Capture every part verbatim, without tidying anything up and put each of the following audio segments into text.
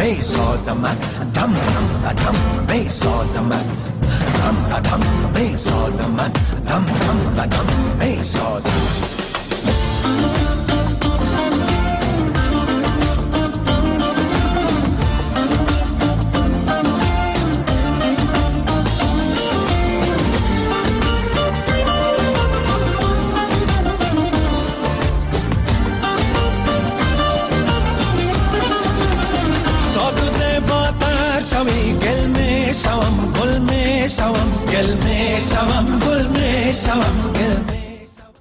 می سازمت، دم دم دم می سازمت، دم دم می سازمت، دم دم دم می سازمت. شوم گل می شوم گل می شوم گل می شوم گل می شوم.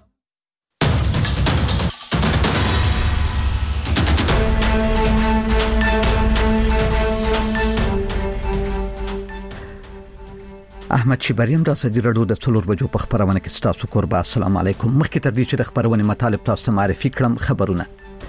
احمد شیبریم د ازادي راډیو د څلور بجو په خبرونه کې ستاسو قربا. السلام علیکم. مخکې تر دې چې د خبرونه مطالب تاسو ته معرفي کړم، خبرونه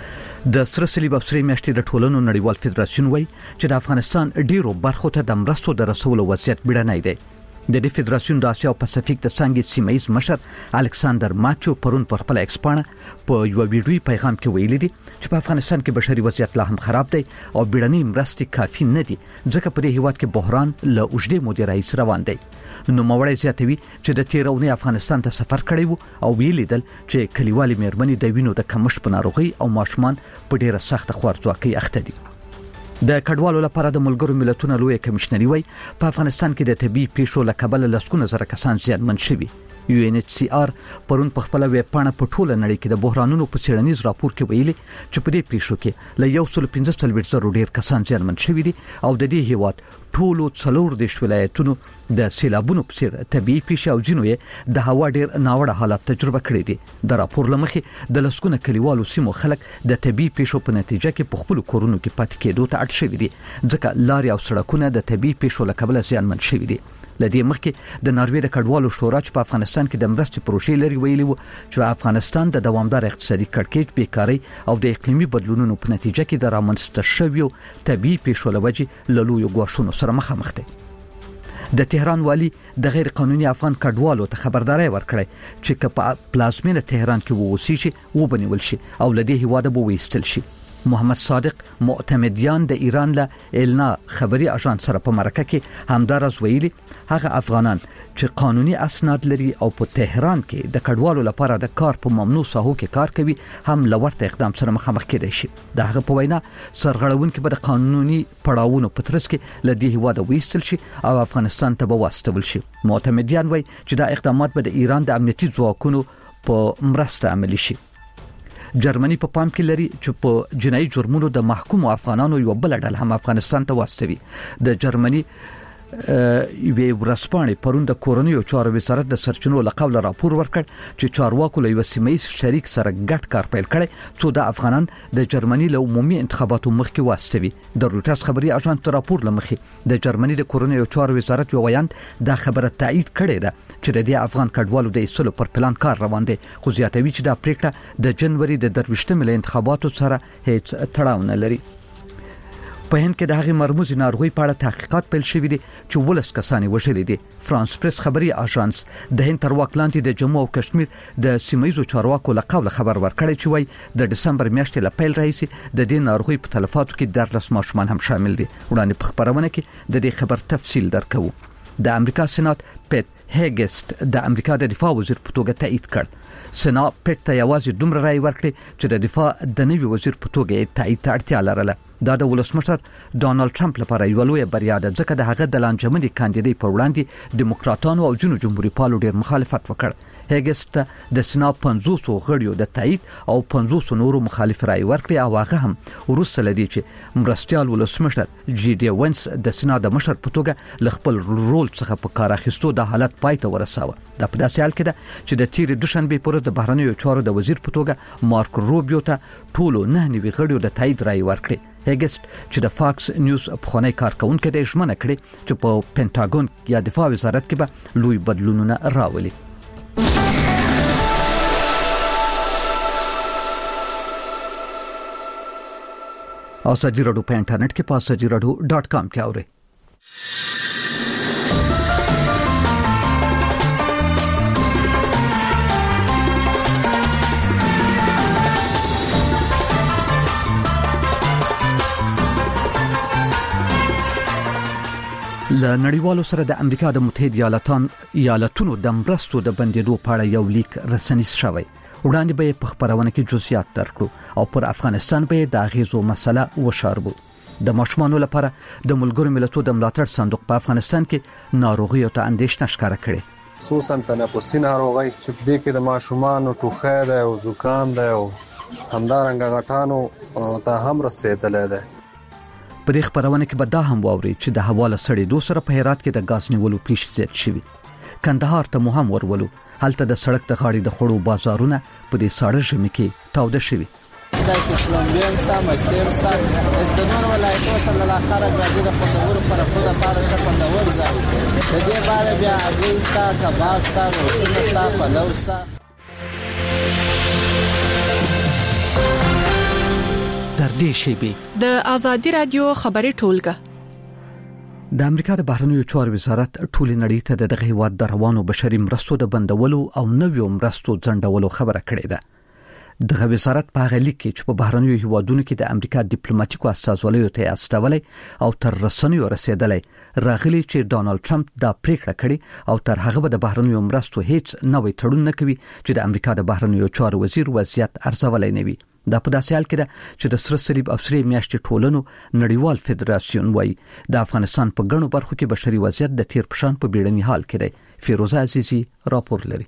د سره صلیب افسری میاشتې د ټولنو نړیوال فدراسیون وایي چې د افغانستان ډیرو برخو ته د مرستو د رسولو وضعیت بیړنی دی. د دې فدراسیون د اسیا او پاسفیک د څنګه سیمایي مشر الکساندر ماتیو پرون پر خپل ایکسپانه په یو ویډیوي پیغام کې ویلي دي چې په افغانستان کې بشري وضعیت لا هم خراب دی او بیړنی مرستې کافي نه دي، ځکه په دې هیواد کې بحران له اوږدې مودې راهیسې روان دی. نو موړی زیاتوي چې د تیرونې افغانستان ته سفر کړی وو او ویلیدل چې کلیوالي مېرمنې د وینو د کمښت په ناروغي او ماشومان په ډیره سخت خوارځواکۍ اخته دي. د کډوالو لپاره د ملګرو ملتونو لوی کمشنري وای په افغانستان کې د طبي پیښو له کبله لسکونه زره کسان زیانمن شوي. یو ان ایچ سی آر پرون په خپل ویب پاڼه په ټوله نړۍ کې د بحرانونو په څېړنیز راپور کې ویلي چې په دې پیښو کې له یو سل پنځه څلوېښت زره ډیر کسان زیانمن شوي دي او د دې هیواد ټولو څلور دیش ولایتونو د سیلابونو په څیر طبيعي پیښې او جنو یې د هوا ډیر ناوړه حالات تجربه کړي دي. د راپور لمخې د لسکونه کلیوالو سیمو خلک د طبيعي پیښو په نتیجه کې په خپل کورونو کې پاتې کېدو ته اړ شوي دي، ځکه لارې او سړکونه د طبيعي پیښو له کبله زیانمن شوي دي. لدې مخکې د ناروې د کډوالو شورا چې په افغانستان کې د مرستې پروژې لري ویلي وو چې افغانستان د دوامدار اقتصادي کړکېچ، بیکارۍ او د اقلیمي بدلونونو په نتیجه کې د رامنځته شویو طبيعي پیښو له وجې له لویو ګواښونو سره مخامخ دي. د تهران والی د غیر قانوني افغان کډوالو ته خبرداري ورکړه چې په پلازمینه تهران کې ووسی شي وبنول شي او لدې هواده بو وېستل شي. محمد صادق معتمدیان د ایران له النا خبري اژانس سره په مرکه کې همدارز ویلي هغه افغانان چې قانوني اسناد لري او په تهران کې د کډوالو لپاره د کار په ممنوع ساحو کې کار کوي هم لورته اقدام سره مخامخ کېدای شي. د هغه په وینا سرغړونکو به د قانوني پړاوونو په ترڅ کې لدې هواده وېستل شي او افغانستان ته به واستول شي. معتمدیان وایي چې دا اقدامات به د ایران د امنیتي ځواکونو په مرسته عملي شي. جرمني په پام کې لري چې په جنایي جرمونو د محکوم افغانانو یو بل ډول هم افغانستان ته واستوي. د جرمني یوې ورسپانې پرون د کورنیو چارو وزارت د سرچینو لقب له راپور ورکړ چې چارواکو له یو سیمایي شریک سره ګډ کار پیل کړي څو د افغانان د جرمني له عمومي انتخاباتو مخکې واستوي. د رويټرز خبري اژانس راپور لمخې د جرمني د کورنیو چارو وزارت یو ویاند دا خبره تایید کړې ده چې د افغان کډوالو د ایستلو پر پلان کار روان دی، خو زیاتوي چې دا پریکړه د جنوري د درویشتمې له انتخاباتو سره هیڅ تړاو نه لري. په هند کې د هغې مرموزي ناروغي په اړه تحقیقات پیل شوي دي چې ولس کسان وژلي دي. فرانس پریس خبري اژانس د هند تر واک لاندې د جمهور او کشمیر د سیمایي چارواکو له قوله خبر ورکړی چې وایي د دسمبر میاشتې له پیل راهیسې د دې ناروغي په تلفاتو کې درلس ماشومان هم شامل دي. وړاندې په خبرونه کې د دې خبر تفصیل درکو. د امریکا سېنات پیټ هیګسټ د امریکا د دفاع وزیر په توګه تایید کړ. سېنات پیټ ته یوازې دومره رائے ورکړي چې د دفاع د نوي وزیر په توګه تایید ته اړتیا لرله. دا د ولسمشر ډانلډ ټرمپ لپاره یو لوی بریا ده، ځکه د هغه د لانجمنې کاندیدای په وړاندې دیموکراتانو او جنو جمهوریت پالو ډیر مخالفت وکړ. هیګسټ د سېنات پنځوس غړیو د تایید او پنځوس نورو مخالف رائے ورکړي او هغه هم ورسته لدی چې مرستيال ولسمشر جی ډي وینس د سېنات د مشر په توګه ل خپل رول څخه په کار اخیستو د حالت پای ته ورساوه. دا په داسې حال کې ده چې د تیر دوشنبه پر د بهرنیو چارو د وزیر په توګه مارک روبیو ته ټولو نه نوي غړیو د تایید رائے ورکړي. هیګسټ چې د فاکس نیوز پخوانی کارکونکو د ژمنه کړې چې په پینټاګون یا دفاع وزارت کې به لوی بدلونونه راولي. ازادي راډیو په انټرنیټ کې په ازادي راډیو ډاټ کام کې اورئ. له نړیوالو سره د امریکا د متحده ایالاتونو ایالاتونو د مرستو د بندیدو په اړه یو لیک رسنیز شوی. وړاندې به په خبرونه کې جزئیات درکړو او پر افغانستان به د اغیزو مسله وشاربو. د ماشومانو لپاره د ملګرو ملتونو د ملاتړ صندوق په افغانستان کې ناروغي او اندېښنه ښکاره کړې، خصوصا تنفسي ناروغي چې په دې کې د ماشومانو ټوخی ده او زکام ده او همدارنګه غټانو ته هم رسیدلې ده. په دې خبرونه کې به دا هم واوري چې د هوا له سړېدو سره په هرات کې د غاز نیولو پیښې زیات شوي. کندهار ته مو هم ورولو، هلته د سړک د غاړې د خړو بازارونه په دې ساړه ژمي کې تاوده شوي. دا اسلامبین ستا مستر ستا از د نور ولایتو سره له خره راځي د خبرو پر خپل لپاره شپندور ځای د دې باره بیا اګي ستا کباب ستا روټي ستا پلو ستا. تر دې شیبې د ازادي رادیو خبري ټولګه د امریکا د بهرنیو چارو وزارت ټول نړۍ ته د دغه هیواد د روانو بشري مرستو د بندولو او نویو مرستو ځنډولو خبره کړې ده. دغه وزارت په هغه لیک کې چې په بهرنیو هیوادونو کې د امریکا ډیپلوماټیکو استازولیو ته استولې او تر رسنیو رسیدلې راغلي چې ډونالد ټرمپ دا پریکړه کړې او تر هغه به د بهرنیو مرستو هیڅ نوې تړون نه کوي چې د امریکا د بهرنیو چارو وزیر وضعیت ارزولای نه وي. دا په داسې حال کې ده چې د سره صلیب او سرې میاشتې ټولنو نړیوال فدراسیون وایي د افغانستان په ګڼو برخو کې بشري وضعیت د تیر پشان په بیړني حال کې دی. فیروزه عزیزی راپور لري.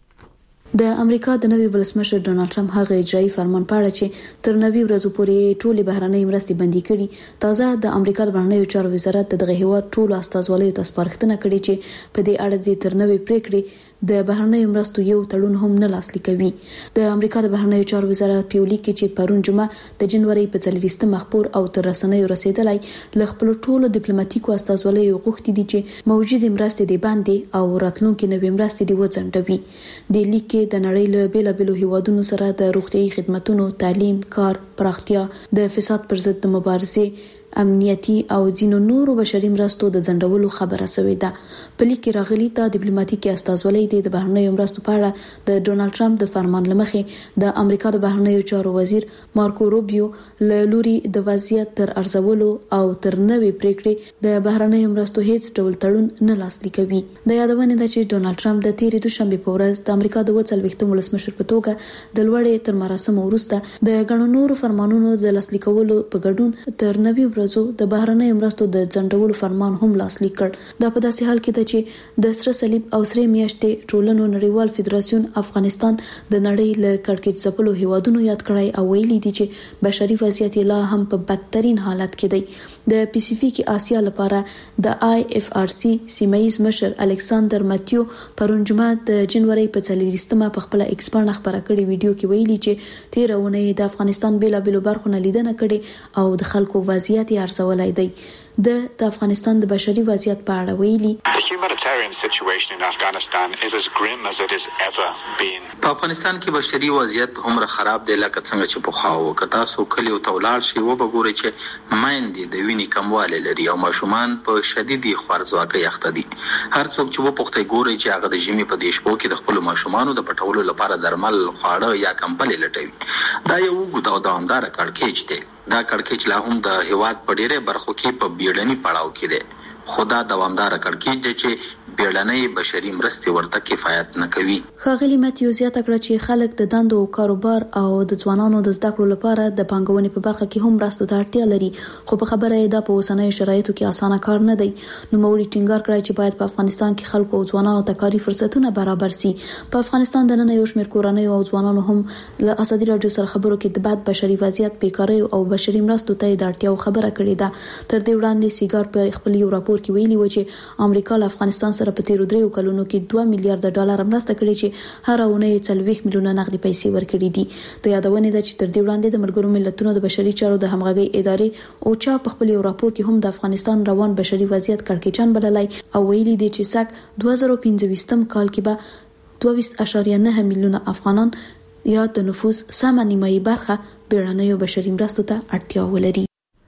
د امریکا د نوي ولسمشر ډونالد ټرمپ هغه اجرایي فرمان پاړه چې تر نوي ورځو پورې ټولې بهرنۍ مرستې بندي کړي. تازه د امریکا د بهرنیو چارو وزارت دغه هیواد ټول استازولیو ته سپارښتنه کړې چې په دې اړه د تر نوي پریکړې د بهرنیو مرستو یو تړون هم نه لاسلیک کوي. د امریکا د بهرنیو چارو وزارت په لیک کې چې پرون جمعه د جنوري په څلورویشتمه مخبور او تر رسنیو رسیدلای ل خپل ټولو ډیپلوماټیکو استازولیو غوښتي دي چې موجوده مرستې د باندې او راتلونکو نوي مرستې د وځنډوي. د لیک کې د نړۍ له بیلابیلو هیوادونو سره د روغتيایي خدماتو، تعلیم، کار، پراختیا، د فساد پر ضد د مبارزې، امنیتي او ځینو نورو بشري مرستو د ځنډولو خبره شوې ده. په لیک کې راغلي ته ډیپلوماټیکي استازولۍ د بهرنیو مرستو په اړه د ډونالد ټرمپ د فرمان لمخې د امریکا د بهرنیو چارو وزیر مارکو روبیو له لوري د وضعیت تر ارزولو او تر نوې پریکړې د بهرنیو مرستو هیڅ ډول تړون نه لاسلیک کوي. د یادونه ده چې ډونالد ټرمپ د تیرې دوشنبه په ورځ د امریکا د وڅلوېښتم ولسمشر په توګه د لوړې تر مراسم وروسته د غنو نورو فرمانونو د لاسلیکولو په ګډون تر نوي د بهرنیو مرستو د ځنډولو فرمان هم لاسلیک کړ. دا په داسې حال کې ده چې د سره صلیب او سرې میاشتې ټولنو نړیوال فدراسیون افغانستان د نړۍ له کړکېچ ځپلو هیوادونو یاد کړای او ویلي دي چې بشري وضعیت لا هم په بدترین حالت کې دی. د پیسفیک آسیا لپاره د آی اف آر سی سیمایز مشر الکساندر ماتیو پرون جمعه د جنوري په څلورویشتمه په خپل ایکس باندې خبره کړې ویډیو کې ویلي چې تیرونه د افغانستان بیلابیلو برخو نه لیدنه کړې او د خلکو وضعیت یې ارزولای دی. د د افغانستان د بشري وضعیت په اړه ویلي The humanitarian situation in Afghanistan is as grim as it has ever been. په افغانستان کې بشري وضعیت عمر خراب دی لکه څنګه چې په خاو کتا سو کلی او تولاړ شي و بګوري چې مایندې د ویني کمواله لري او ماشومان په شدیدي خوارځواکۍ اخته دي. هر څوک چې و پخته ګوري چې هغه د ژمي په دیشبو کې د خپل ماشومانو د پټولو لپاره درمل، خواړه یا کمبل لټوي. دا یو وګړو د دوامدار کړکېچ دی. دا کړکېچ لا هم د هیواد په ډېره برخو کې په بیړني پړاو کې دی. خدا دوامدار کړکېچ دی چې بیړنۍ بشري مرستې ورته کفایت نه کوي. ښاغلي ماتیو زیاته کړه چې خلک د دندو او کاروبار او د ځوانانو د زده کړو لپاره د پانګونې په برخه کې هم مرستو ته اړتیا لري، خو په خبره یې دا په اوسنیو شرایطو کې اسانه کار نه دی. نوموړي ټینګار کړی چې باید په افغانستان کې خلکو او ځوانانو ته کاري فرصتونه برابر شي. په افغانستان د نن یو شمېر کورنیو او ځوانانو هم له ازادي رادیو سره خبرو کې د بد بشري وضعیت، بیکارۍ او بشري مرستو ته د اړتیاو خبره کړې ده. تر دې وړاندې سیګار په خپل یو راپور کې ویلي و چې امریکا له افغانستان سره په تیرو دریو کلونو کې دوه میلیارډ ډالر مرسته کړې چې هر اونۍ څلوېښت میلیونه نقدي پیسې ورکړي دي. د یادونه ده چې تر دې وړاندې د ملګرو ملتونو د بشري چارو د همغږي ادارې او چا په خپل یو راپور کې هم د افغانستان روان بشري وضعیت کړکېچن بللای او ویلي دي چې سک دوه زره پنځه کال کې به دوه ویشت اعشاریه نه میلیونه افغانان یا د نفوس سمه نیمایي برخه بیړنیو بشري مرستو ته اړتیا ولري.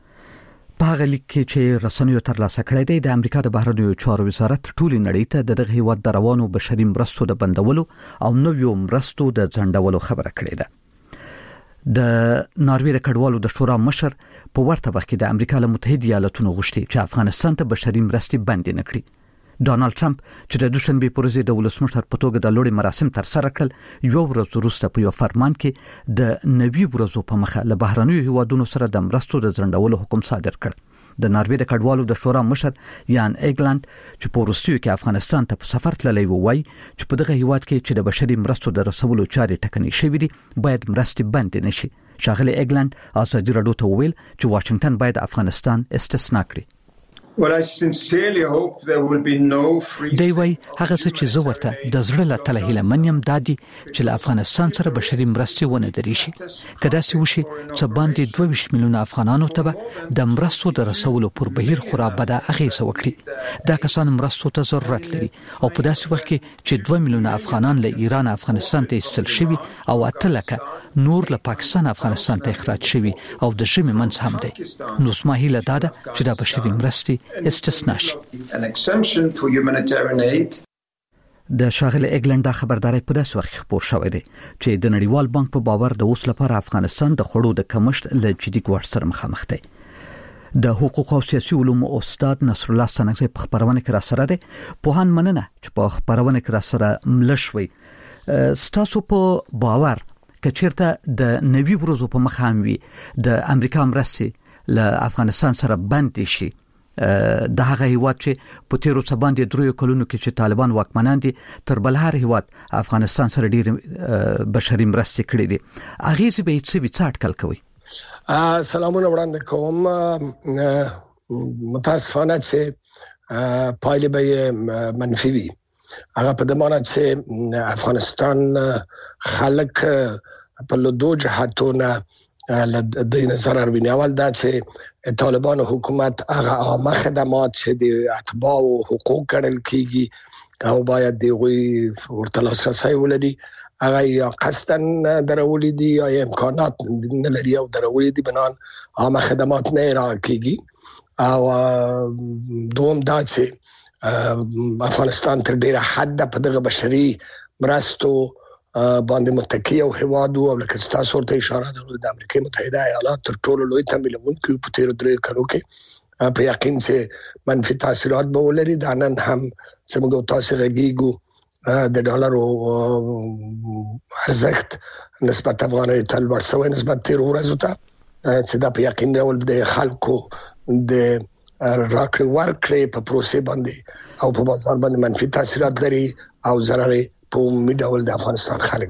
په هغه لیک کې چې رسنیو ترلاسه کړی دی د امریکا د بهرنیو چارو وزارت ټولې نړۍ ته د دغه هیواد د روانو بشري مرستو د بندولو او نویو مرستو د ځنډولو خبره کړې ده. د ناروې د کډوالو د شورا مشر په ورته وخت کې د امریکا له متحده ایالاتونو غوښتي چې افغانستان ته بشري مرستې بندي نکړي. ډونالد ټرمپ چې د دوشنبه پر ورځ د ولسمشر په توګه د لوړې مراسم تر سره کړل، یو ورځ وروسته په یو فرمان کې د نوي ورځو په مخه له بهرنیو هیوادونو سره د مرستو د ځنډولو حکم صادر کړ. د ناروې د کډوالو د شورا مشر یان ایګلند چې په روسیو کې افغانستان ته په سفر تللی وای چې په دغه هیواد کې چې د بشري مرستو د رسولو چارې ټکنۍ شوې دي باید مرستې بند نشي. شاغلي ایګلند ازادي راډیو ته وویل چې واشنگټن باید افغانستان استثناء کړي. Well, I sincerely hope there will be no free. دی وای هغه څه چې زه ورته د زړه له تله هیله منیم دادی چې له افغانستان سره بشري مرستې ونه درې شي. کدا سې وشي چې باندې دوه ویشت میلیونه افغانانو ته د مرستو د رسولو پر بهیر خورا بده اغیزه وکړي. دا کسان مرستو ته ضرورت لري او په داسې وخت کې چې دوه میلیونه افغانان له ایران افغانستان ته ایستل شوي او اتلکه نور له پاکستان افغانستان ته اخراج شوي او د ژمي منځ هم دی. نو سما هیله دا ده چې دا بشري مرستې استثناء شي. د شاغله ایګلند خبرداري په داس وخت خبر شوې ده چې د نړیوال بانک په باور د اوس لپاره افغانستان د خړو د کمښت له جدي ګواښ سره مخامخ دی. د حقوق او سیاسي علومو استاد نصر الله سنگزی په خبرونه کې را سره ده. په هان مننه چې په خبرونه کې را سره ملشوي. ستاسو په باور کچیرته د نوي ورځو په مخ هم وي د امریکا مرستې له افغانستان سره بند شي، د هغه هیواد چې په تیرو څه باندې درو کلونو کې چې طالبان واکمنان دي تر بل هر هیواد افغانستان سره ډیر بشري مرستې کړې دي، اغه زی به څه به څاټکل کوي؟ سلامونه وړاندې کوم. متاسفانه چې پایله به منفي وي. هغه په دمانه چې افغانستان خلک په لودو جهاتونه د نظر اروینه اول دا چې طالبان حکومت هغه عامه خدمات چې د اتباع او حقوق ګڼل کیږي او باید دیغوی ورته لاسرسي ولري، هغه یا قصدن درولې دي یا امکانات نه لري او درولې دي بنان عامه خدمات نه را کیږي. او دوم دا چې افغانستان تر ډیره حد په دغه بشري مرستو باندې متکی او هوادو او لکه تاسو ورته اشاره ده د امریکا متحده ایالات تر ټولو لوی تمویلونکو په تیر درې کلو کې په یقین چې منفي تاثیرات به ولري. دا نن هم چې موږ تاسو غږیږو د ډالر او ارزښت نسبت افغاني تل ورسوي نسبت تیر ورځو ته چې دا په یقین ډول د خلکو د راکړې ورکړې په پروسه باندې او په بازار باندې منفي تاثیرات لري او ضرر په عمومي ډول د افغانستان خلک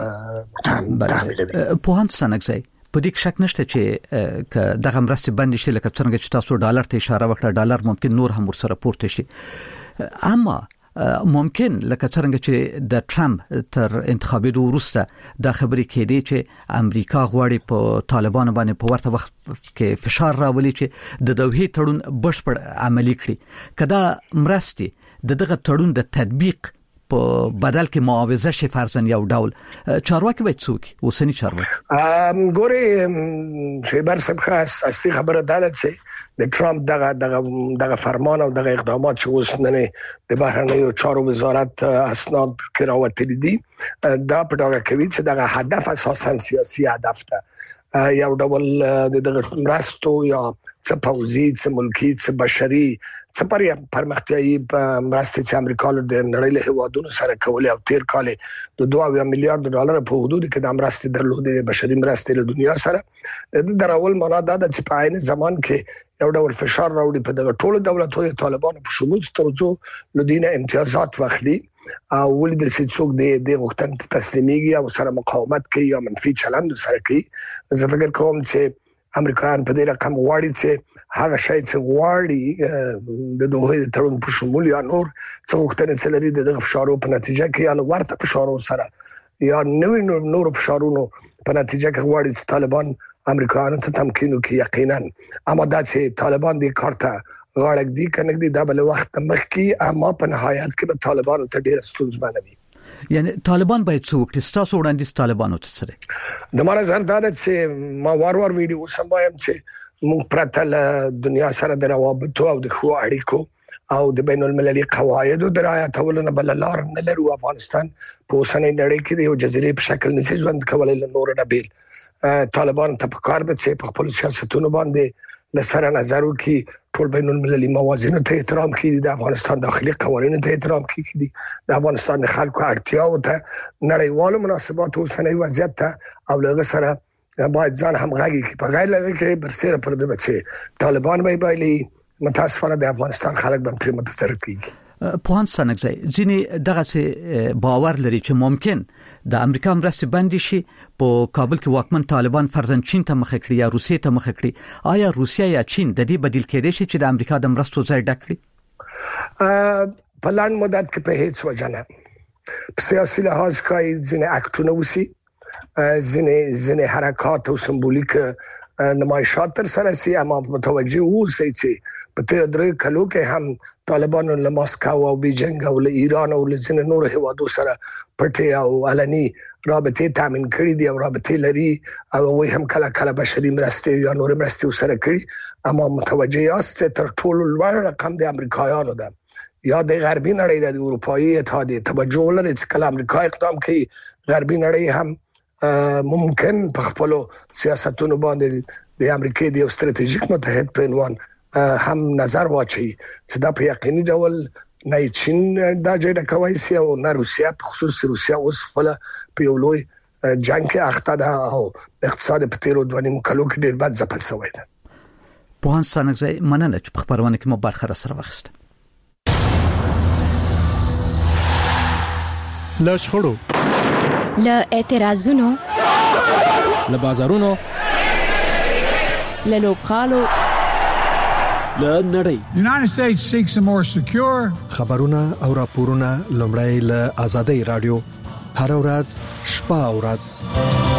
تحمیل کوي. په هان سنگزی په دې شک نشته چې ک دغه مرستې بند شي لکه څنګه چې تاسو ډالر ته اشاره وکړه، ډالر ممکن نور هم ورسره پورته شي، اما ممکن لکه څنګه چې د ټرمپ تر انتخاباتو وروسته د خبرې کېدې چې امریکا غواړي په طالبانو باندې په ورته وخت کې فشار راولي چې د دوحې تړون بشپړ عملی کړي. کدا مرستې د دغه تړون د تطبیق په بدل کې معاوضه شي فرضاً یو ډول چارواکي باید څوک اوسنی چارواکي ام ګوري شیبر صاحب خاص اصلي خبره ده چې د ټرمپ دغه دغه دغه فرمان او دغه اقدامات چې اوس نه د بهرنیو چارو وزارت اسناد کې راوتلي دي دا په ډاګه کوي چې دغه هدف اساساً سیاسي هدف ده، یو ډول د دغه مرستو یا څه پوزي څه ملکی څه بشري څه پر پرمختیايي مرستې چې امریکا له نړۍ له هیوادونو سره کولې او تیر کال د دوه میلیارډ ډالر په حدود کې د مرستې درلودې بشري مرستې له دنیا سره د دراول معنا دا د چې په عین زمان کې یو ډول فشار راوړي په دغه ټولو دولتونو طالبانو په شمول ترڅو لدينه امتیازات واخلي او ولې د څوک د د وختن تسلیميږي او سره مقاومت کوي یا منفي چلند سره کوي. زه فکر کوم چې امریکایان په دې رقم غواړي چې هغه شی چې غواړي د دوه د تړون په شمول یا نور څه وختونه چې لري د فشارو په نتیجه کې یا ورته فشارو سره یا نوې نور فشارونو په نتیجه کې غواړي چې طالبان امریکایانو ته تمکین وکړي. یقینا اما دا چې طالبان د کارته غاړه دي کنه دي د بل وخت مخکې اما په نهایت کې به طالبان ته ډیر ستونزمن وي. یعنی طالبان باید څوک تاسو وړاندې طالبانو ته سره د ماره زر دا چې ما وار وار ویډیو سمایم چې موږ پرته له دنیا سره د روابط او د خو اړیکو او د بین المللي قواعد او د رعایتولو نه بل لار نه لرو. افغانستان په اوسنۍ نړۍ کې د یو جزیرې په شکل نشي ژوند کولای له نور نه بیل طالبان ته پکار ده چې په خپل سیاستونو باندې لسره نظر وکړي، ټول بین المللي موازینو ته احترام کړي، د افغانستان داخلي قوانینو ته احترام کړي، د افغانستان د خلکو اړتیاو ته، نړیوالو مناسباتو اوسنۍ وضعیت ته او له سره باید ځان همغږي کړي. په غیر لږه کې برسېره پر دې بچي طالبان به بایلي، متاسفانه د افغانستان خلک به تر متاثر کیږي. پوهان سنگزی ځینې دغه څه باور لري چې ممکن د امریکا مرستې بندي شي په کابل کې واکمن طالبان فرضاً چین ته مخ کړي یا روسیې ته مخ کړي. آیا روسیا یا چین د دې بدیل کېدای شي چې د امریکا د مرستو ځای ډک کړي؟ په لاندې مدت کې په هیڅ وجه نه. په سیاسي لحاظ کې ځینې اکټونه وسی، ځینې ځینې حرکات او سمبولیک نمایشات تر سره سي، اما متوجه اوسئ چې په تیر درې کلو کې هم طالبانو له ماسکو او بیجینګ او له ایران او له ځینې نور هیوادو سره پټي او علني رابطې تامین کړې دي او رابطې لري او وایي هم کله کله بشري مرستې یا نور مرستې سره کړي. اما متوجه یاست تر ټولو لوړ رقم د امریکایانو ده یا د غربي نړۍ د اروپאי اتحادیه توجه لري چې کله امریکا اقدام کوي، غربي نړۍ هم ممکن په خپل سیاستونو باندې د امریکای د استراتیژیک متحد په عنوان هم نظر واچي چې دا په یقیني ډول نه چین دا جوړه کوي سي او نه روسیا، په خصوص روسیا اوس خپل په یو لوی جنگ کې اخته ده او اقتصاد په تیرو دوه نیم کلو کې ډېر بد ځپل شوی ده. پوهان سنگزی مننه چې په خبرونه کې مو برخه را سره واخیسته. لشخړو له اعتراضونو له بازارونو له لوبخالو له نړۍ United States seeks a more secure خبرونه او راپورونه لومړی له آزادۍ رادیو هر ورځ شپه او ورځ.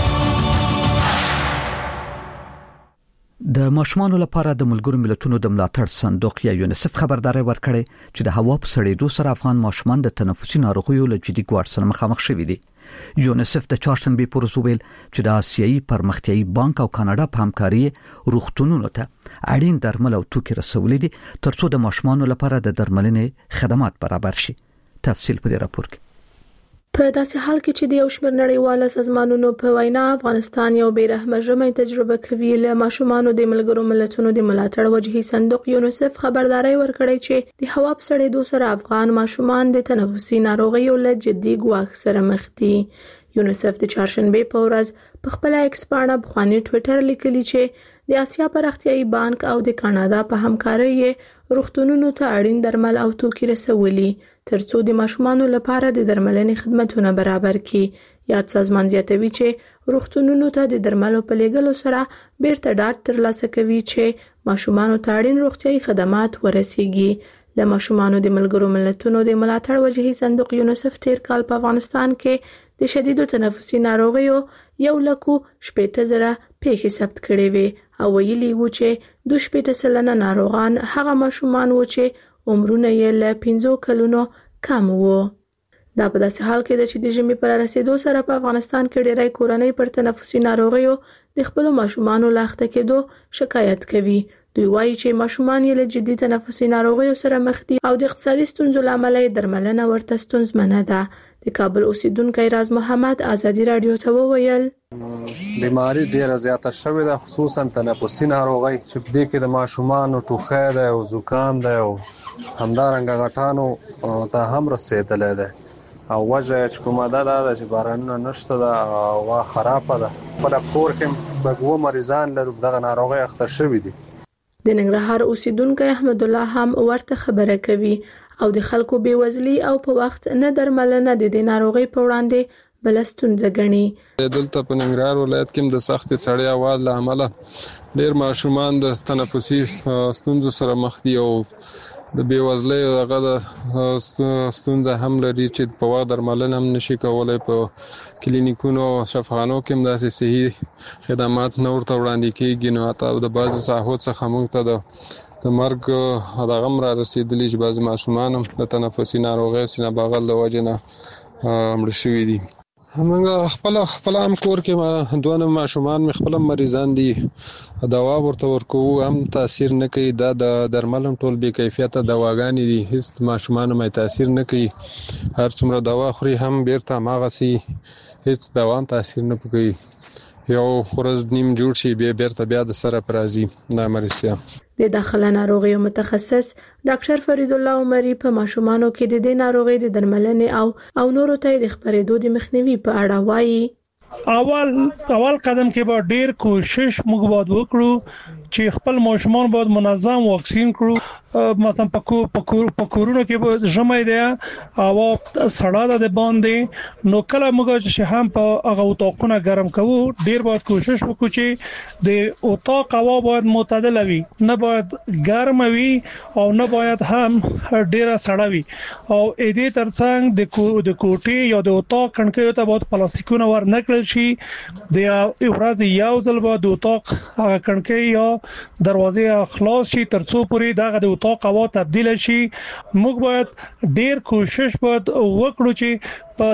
د ماشومانو لپاره د ملګرو ملتونو د ملاتړ صندوق یا یونیسف خبرداري ورکړې چې د هوا په سړېدو سره افغان ماشومان د تنفسي ناروغیو له جدي ګواښ سره مخامخ شوي دي. یونیسف د چهارشنبه پر ورځ ویل چې د آسیایي پرمختیایي بانک او کاناډا په همکاري روغتونونو ته اړین درمل او توکي رسولي دي ترڅو د ماشومانو لپاره د درملنې خدمات برابر شي. تفصیل په دې راپور کې. په داسې حال کې چې د یو شمېر نړیوال سازمانونو په وینا افغانستان یو بیرحمه ژمی تجربه کوي، له ماشومانو د ملګرو ملتونو د ملاتړ وجهي صندوق یونیسف خبرداري ورکړې چې د هوا په سړېدو سره افغان ماشومان د تنفسي ناروغیو له جدي ګواښ سره مخ دي. یونیسف د چهارشنبه په ورځ په خپل ایکس پاڼه بخوانی ټوئیټر لیکلی چې د آسیا پرمختیایي بانک او د کاناډا په همکارۍ روغتونونو ته اړین درمل او توکي رسولي ترڅو د ماشومانو لپاره د درملنې خدماتونه برابر کړي. یاد سازمان زیاتوي چې روغتونونو ته د درملو په لېږلو سره بیرته ډاډ ترلاسه کوي چې ماشومانو ته اړین روغتیایي خدمات ورسیږي. له ماشومانو د ملګرو ملتونو د ملاتړ وجهي صندوق یونیسف تیر کال په افغانستان کې د شدیدو تنفسي ناروغیو یو لکو شپېته زره پیښې ثبت کړې وي او ویلي وو چې دوه شپېته سلنه ناروغان هغه ماشومان وو چې عمرونه یې له پنځو کلونو کم وو. دا په داسې حال کې ده چې د ژمي پر رسیدو سره په افغانستان کې ډېری کورنۍ پر تنفسي ناروغیو د خپل ماشومانو لا اخته کېدو شکایت کوي. دوی وایي چې ماشومان یې له جدي تنفسي ناروغیو سره مخ دي او د اقتصادي ستونزو له امله درملنه ورته ستونزمنه ده. د کابل اوسیدونکو راز محمد آزادي رادیو ته وویل بیماری ډیره زیاته شوې ده، خصوصا تنفسي ناروغي چې په دې کې د ماشومانو ټوخی ده او زکام ده او همدارنګه غټانو ته هم رسیدلې ده او وجه چې کومه ده دا چې بارانونه نشته ده او هوا خرابه ده. په کور کې بګو مریضان له دغه ناروغي اخته شوي دي. د ننګرهار اوسیدونکو احمد الله هم ورته خبره کوي او د خلکو بیوزلي او په وخت نه درملنه د دې ناروغي په وړاندې بل ستونزه ګڼي. دلته په ننګرهار ولایت کې د سخت سړې هوا له امله ډېر ماشومان د تنفسي ستونزو سره مخ دي او د بیوزلۍ هغه د ستونزه هم لري چې په وخت درملنه هم نشي کولای. په کلینیکونو او شفاخانو کې هم داسې صحي خدمات نه ورته وړاندې کېږي. نو حتی د بعضو ساحو څخه موږ ته د د مرګ دغه هم را رسېدلي چې بعضې ماشومان هم د تنفسي ناروغیو سینه بغل د وجې نه مړه شوي دي. موږ خپل خپل هم کور کې دوه ماشومان مې خپل مریضان دي، دوا ورته ورکوو هم تاثیر نه کوي. دا د درمل هم ټول بې کیفیته دواګانې دي، هیڅ ماشومان هم تاثیر نه کوي. هر څومره دوا خوري هم بیرته هماغسې هیڅ دوا هم تاثیر نه کوي. یو ورځ نیم جوړ شي بیا بیرته بیا د سره پرازي د امریکا د داخله ناروغي متخصص ډاکټر فرید الله عمري په ماشومانو کې د دې ناروغي د درملنې او او نورو ته د خبرېدو د مخنیوي په اړه وایي. اول اول قدم کې به ډیر کوشش موږ باید وکړو چې خپل ماشومان باید منظم واکسین کړو. مثلا په کو په کورونا کې به جمع دی او سړاده د باندې نو کله موږ چې هم په هغه اتاقونه ګرم کوو ډیر باید کوشش وکړو چې د اتاق هوا باید معتدل وي، نه باید ګرم وي او نه باید هم ډیره سړه وي. او اې دې ترڅنګ د د کوټې یا د اتاق کڼکې ته باید پلاستیکونه ور نکړل شي. د ورځې یو ځل باید د اتاق هغه کڼکې یا دروازې خلاص شي ترڅو پورې دغه د اتاق هوا تبدیل شي. موږ باید ډیر کوشش باید وکړو چې په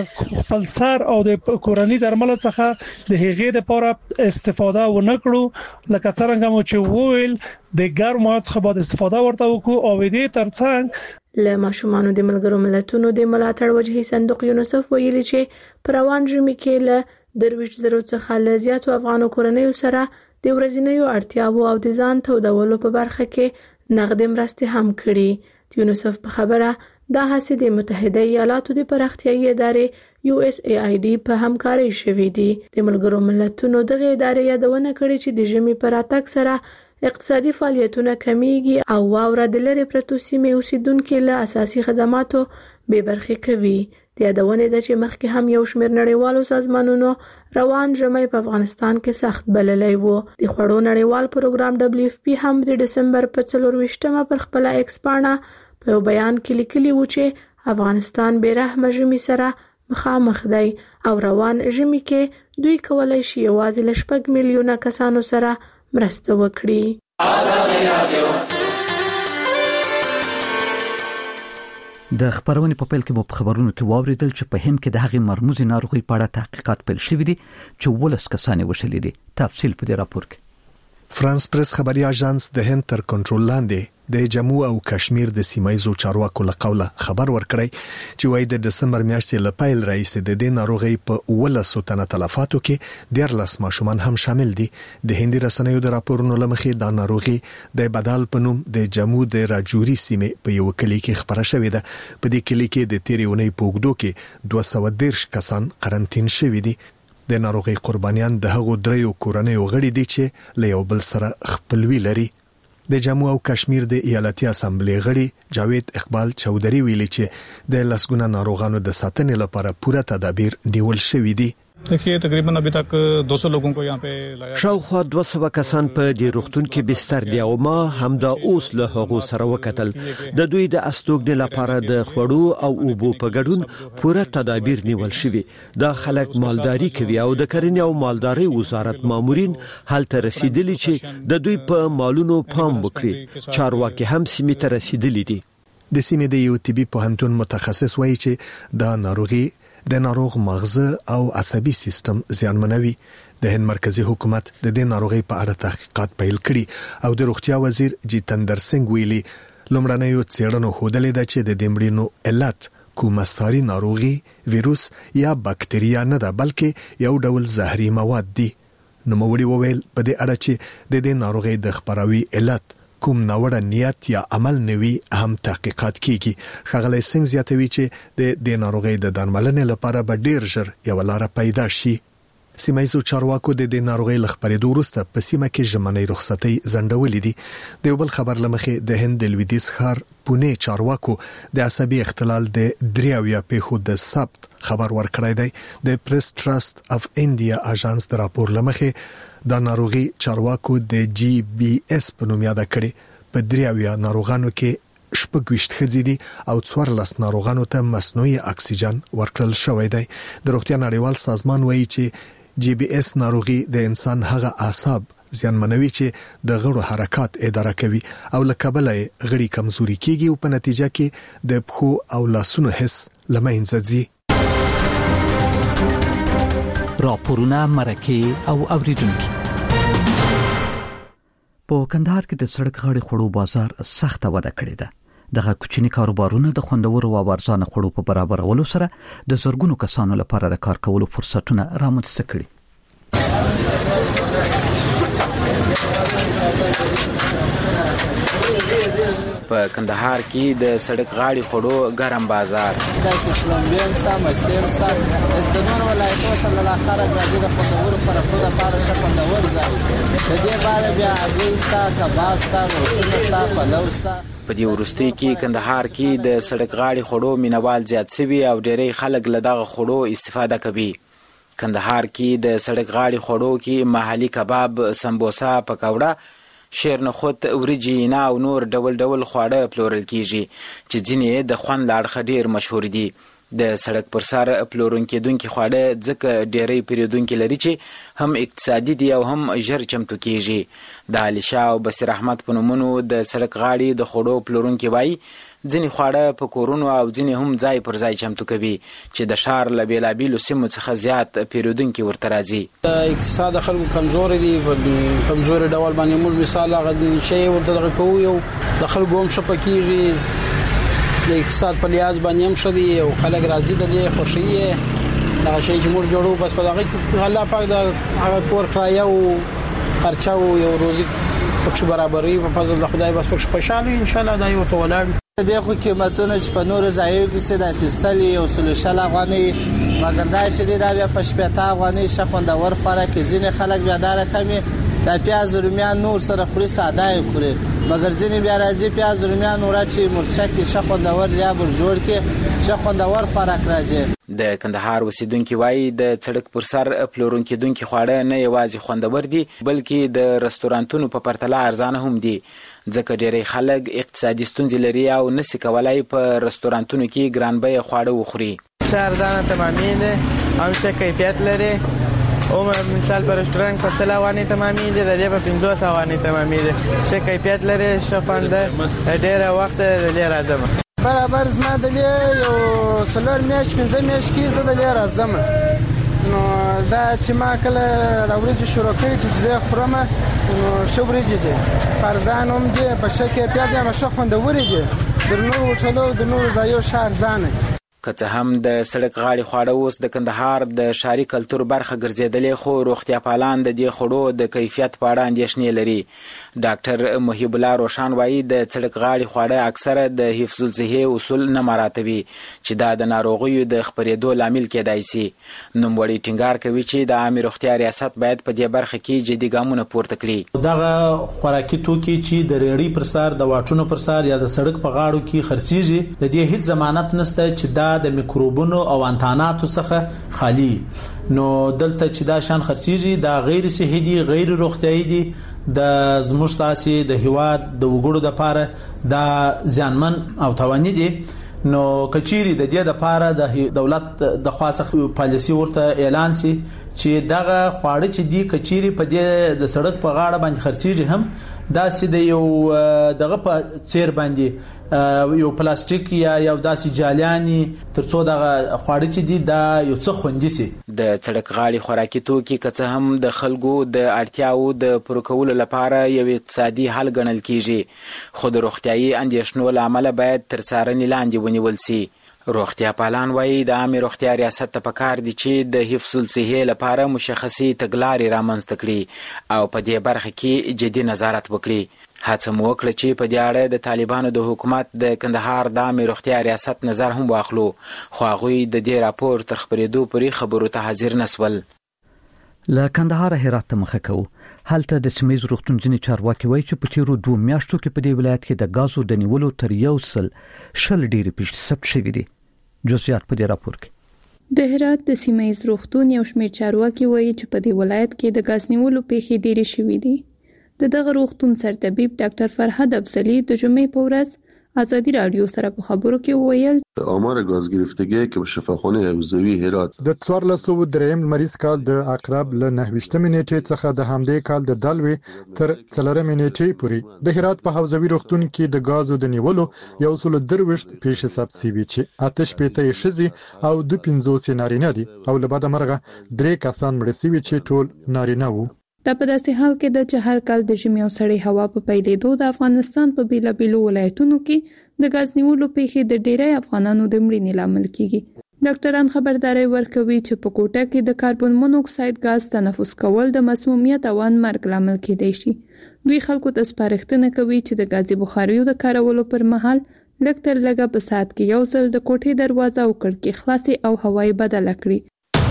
د خپل سر او د کورنۍ درمل څخه د هغې لپاره استفاده ونکړو لکه څنګه مو چې وویل د ګرمو څخه باید استفاده ورته وکړو. او دې ترڅنګ له ماشومانو د ملګرو ملتونو د ملاتړ وجهي صندوق یونیسف ویلي چې پر روان ژمي کې له درویش زرو څخه له زیاتو افغانو کورنیو سره د ورځنیو اړتیاوو او د ځان تودولو په برخه کې نغدي مرستې هم کړي. د یونیسف په خبره دا هڅې د متحده ایالاتو د پراختیايي ادارې یو اس ای آی ډي په همکاري شوې دي. د ملګرو ملتونو دغه ادارې یادونه کړې چې د ژمي پر راتګ سره اقتصادي فعالیتونه کمیږي او واوره د لری پرتو سیمې اوسیدونکو له اساسي خدماتو بې برخې کوي. د یادونه ده چې مخکې هم یو شمېر نړیوالو سازمانونو روان ژمي په افغانستان کې سخت بللی وو. د خوړو نړیوال پروګرام دبلیو اف پی هم د دسمبر په څلور ویشتمه پر خپل ایکس پاڼه په یو بیان کې لیکلي و چې افغانستان بې رحمه ژمي سره مخامخ دی او روان ژمي کې دوی کولای شي یوازې له شپږ میلیونه کسانو سره مرسته وکړي. آزادي رادیو د خبرونې په پیل کې مو په خبرونو کې واوریدل چې په هند کې د هغې مرموزي ناروغي په اړه تحقیقات پیل شوي دي چې ولس کسان وشلي دي. تفصیل په دې راپور کې. فرانس پریس خبري اژانس د هند تر کنټرول لاندې د جموں او کشمیر د سیمایزو چارواکو له قوله خبر ورکړی چې وايي د دسمبر میاشتې له پیل راځي د دې ناروغي په ولسو تنه تلفاتو کې ډیر لاس ماشومان هم شامل دي. د هندي رسنیو د راپورونو لمخې د ناروغي د بدال په نوم د جموں د راجوري سیمې په یو کلی کې خبره شوې ده. په دې کلی کې د تیرې اونۍ په اوږدو کې دوه سوه دېرش کسان قرنټین شوي دي. د ناروغي قربانیان د هغو دریو کورنیو غړي دي چې له یو بل سره خپلوي لري. د جموں او کشمیر د ایالتي اسامبلې غړي جاوید اقبال چودري ویلي چې د لسګونه ناروغانو د ساتنې لپاره پوره تدابیر نیول شوي دي. देखिए तकरीबन अभी तक दो सौ लोगों को यहाँ पे लाया شاوخوا دوه سوه کسان په دې روغتون کې بستر دی او ما هم دا اوس له هغو سره وکتل. د دوی د استوګنې لپاره د خوړو او اوبو په ګډون پوره تدابیر نیول شوي. دا خلک مالداري کوي او د کرنې او مالداري وزارت مامورین هلته رسیدلی چې د دوی په مالونو پام وکړي. چارواکي هم سیمې ته رسیدلی دي. د سیمې د یو طبي پوهنتون متخصص وایي چې دا ناروغي د ناروغ مغزه او عصبي سیستم زیانمنوي. د هند مرکزی حکومت د دې ناروغي په اړه تحقیقات پیل کړي او د روغتیا وزیر جیتندر سنگ ویلي لومړنیو څېړنو ښودلې ده چې د دمړینو علت کومه ساري ناروغي ویروس یا بکټریا نه ده بلکې یو ډول زهري مواد دي. نو موږ وویل په دې اړه چې د دې ناروغي د خپراوي علت کوم ناوړه نیت یا عمل نوي هم تحقیقات کیږي. ښاغلی سنگ زیاتوي چې د دې ناروغي د درملنې لپاره به ډیر ژر یو لار پیدا شي. سیمایزو چارواکو د دې ناروغي لخبرېدو وروسته په سیمه کې ژمنۍ رخصتۍ ځنډولې دي. د یو بل خبر لمخې د هند د لویدیځ ښار پونه چارواکو د عصبي اختلال د دریاویا پیښو د ثبت خبر ورکړی دی. د پریس ټرست اف انډیا اژانس د راپور لمخې دا ناروغي چارواکو د جی بی اس په نوم یاد کړي. په دریاویا ناروغانو کې شپږ ویشت ښځې دي او څوارلس ناروغانو ته مصنوعي اکسیجن ورکړل شوی دی. د روغتیا نړیوال سازمان وایي چې جی بی اس ناروغي د انسان هغه اعصاب زیانمنوي چې د غړو حرکات اداره کوي او له کبله غړي کمزوري کیږي او په نتیجه کې د پښو او لاسونو حس لمنځه ځي. راپورونه مرکه او اوریدونکو. په کندهار کې د سړک غاړې خوړو بازار سخت وده کړې ده. دغه کوچني کاروبارونه د خوندورو او ارزانه خوړو په برابرولو سره د زرګونو کسانو لپاره د کار کولو فرصتونه رامنځته کړي. په کندهار کې د سړک غاړې خوړو ګرم بازار د سیسلمبیم ستا مستیم ستا د نور ولایتو سره له اخره راځي د خصوصي پرخو د پاره شپندور ځای د دې باندې بیا اګي ستا کباب ستا روسي ستا پلو ستا په دې ورستۍ کې کندهار کې د سړک غاړې خوړو مینوال زیات شوي او ډېری خلک له دغه خوړو استفاده کوي کندهار کې د سړک غاړې خوړو کې محلي کباب سمبوسا پکوړه شیرنخوت وريجې نه او نور ډول ډول خواړه پلورل کیږي چې ځینې د خوند له اړخه ډیر مشهور دي د سړک پر سر پلورونکي دونکي خواړه ځکه ډیری پیرودونکي لري چې هم اقتصادي دي او هم ژر چمتو کیږي د علي شاه او بصیر احمد په نومونو د سړک غاړې د خوړو پلورونکي وایي ځینې خواړه په کورونو او ځینې هم ځای پر ځای چمتو کوي چې د ښار له بېلابېلو سیمو څخه زیات پیرودونکي ورته راځي اقتصاد خلکو کمزوري دي کمزوري ډول باندې موږ مثال هغه شی ورته دغه کوو یو د خلکو هم شپه کېږي د اقتصاد په لیاز باندې هم شدي او خلک راځي د دې خوشي دغه شی چې موږ جوړو بس په دغه الله پاک د هغه کور کرایه او خرچه او یو روزي پکښ برابرۍ په فضل د خدای بس پکښ خوشاله ان شاء الله دا یو فولاد د خو قیمتونه چې په نور ځایو کې سي د سیستلي او سولشل افغاني مګر دا چې دا بیا په شپږ افغاني شخوندور فرق ځینې خلک بیا دا رقمي د پیاز رومیان نور سره خوري ساده خوري مګر ځینې بیا راځي پیاز رومیان نور چې مرچک شخوندور یا بر جوړ کې شخوندور فرق راځي د کندهار اوسیدونکو وایي د سړک پر سر پلورونکي دونکي خواړه نه یوازې خوندور دي بلکې د رستورانتونو په پرتله ارزانه هم دي ځکه ډېری خلک اقتصادي ستونزې لري او نشي کولای په رستورانتونو کې ګران بیه خواړه وخوري ارزانه تمامي دي او څه کیفیت لري او مثال په رستورانت په سلا وانه تمامي دي د دې په پنځوس وانه تمامي دي څه کیفیت لري شفاند ډېر وخت لري راځم برابر زما د یو سلور میاش پنځه میاش کې زه د راځم نو دا چې ما کله د ورځې شروع کړې چې زه خورم نو شو ورځې دي فرزان هم دي په شکه پیاده ما شو خوند ورځې د نور وټلو د نور ځایو شهر ځانه که څه هم د سړک غاړې خواړه اوس د کندهار د ښاري کلتور برخه ګرځېدلې خو روغتیا پالان د دې خوړو د کیفیت په اړه اندېښنې لري ډاکټر محیب الله روشان وایي د سړک غاړې خواړه اکثره د حفظ الصحې اصول نه مراعاتوي چې دا د ناروغیو د خپرېدو لامل کېدای شي نوموړی ټینګار کوي چې د عامه روغتیا ریاست باید په دې برخه کې جدي ګامونه پورته کړي دغه خوراکي توکي چې د ریړۍ پر سر د واټونو پر سر یا د سړک په غاړو کې خرڅيږي د دې هیڅ ضمانت نشته چې دا د میکروبونو او انتاناتو څخه خالی نو دلته چې دا شان خرڅيږي دا غیر صحي دي غیر روغتيایي دي د زموږ تاسي د هواد د وګړو د پاره دا ځانمن او توانی دي نو کچيري د دې د پاره د دولت د خاصه پالیسي ورته اعلان سي چې دغه خواړه چې دي کچيري په دې د سړک په غاړه باندې خرڅيږي هم دا سي د یو دغه په چیر باندې یو پلاستیک یا یو داسې جالیانی ترڅو دغه خواړه چې دي دا یو څه خوندي سي د سړک غاړې خوراکي توکي که څه هم د خلکو د اړتیاو د پوره کولو لپاره یو اقتصادي حل ګڼل کیږي خو د روغتیايي اندېښنو له امله باید تر څارنې لاندې ونیول سي روغتیا پالان وایي د عامه روغتیا ریاست ته پکار دي چې د حفظ الصحې لپاره مشخصي تګلارې رامنځته کړي او په دې برخه کې جدي نظارت وکړي هڅه مو وکړه چې په دې اړه د طالبانو د حکومت د کندهار د عامه روغتیا ریاست نظر هم واخلو خو هغوی د دې راپور تر خبرېدو پورې خبرو ته حاضر نسول له کندهار هرات ته مخه کوو هلته د سیمې روغتون ځینې چارواکي وایي چې په تیرو دوه میاشتو کې په دې ولایت کې د غازو د نیولو تر یو سل شل ډېرې پیښې ثبت شوې دي جزئیات په دې راپور کې د هرات د سیمې روغتون یو شمېر چارواکي وایي چې په دې ولایت کې د غاز نیولو پیښې ډېرې شوې دي د دغه روغتون سرطبيب ډاکټر فرهاد افضلی د جمعې په ورځ آزادی رادیو سره په خبرو کې وویل آمار گاز گرفتگی که به شفاخانه حوزوی هرات د څوارلس سوه دریم مریض کال د اقرب له نهویشتمې نیټې څخه د همدې کال د دلوي تر څلورمې نیټې پورې د هرات په حوزوي روغتون کې د غازو د نیولو یو سل درويشت پیښې ثبت شوي چې آتش پېته شزي او د پنځوس نارینه دي او له بده مرغه درې کسان مړ شوي چې ټول نارینه وو دا په داسې حال کې د چې هر کال د ژمي او سړې هوا په پیلېدو د افغانستان په بیلابیلو ولایتونو کې د غاز نیولو پیښې د ډېری افغانانو د مړینې لامل کیږي ډاکټران خبرداري ورکوي چې په کوټه کې د کاربن مونوکساید غاز تنفس کول د مسمومیت او مرګ لامل کېدای شي دوی خلکو ته سپارښتنه کوي چې د غازي بخاریو د کارولو پر مهال لږ تر لږه په ساعت کې یو ځل د کوټې دروازه او کړکۍ خلاصې او هوایي بدله کړي.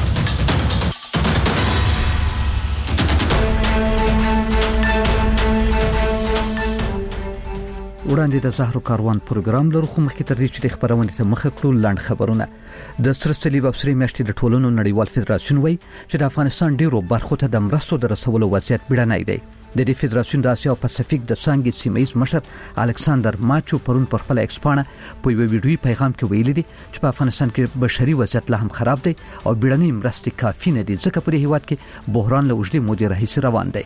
وړاندې د زهرو کاروان پروګرام لرو، خو مخکې تر دې چې د خبرونې ته مخه کړو لاند خبرونه. د سره صلیب افسرۍ میاشتې د ټولنو نړیوال فدراسیون وایي چې د افغانستان ډیرو برخو ته د مرستو د رسولو وضعیت بیړنی دی. د دې فدراسیون د اسیا او پاسفیک د څانګې سیمه‌ایز مشر الکساندر ماچو پرون پر خپل ایکسپانه په یو ویډیوي پیغام کې ویلي دي چې په افغانستان کې بشري وضعیت لا هم خراب دی او بیړنی مرستې کافي نه دي، ځکه په هیواد کې بحران له اوږدې مودې راهیسې روان دی.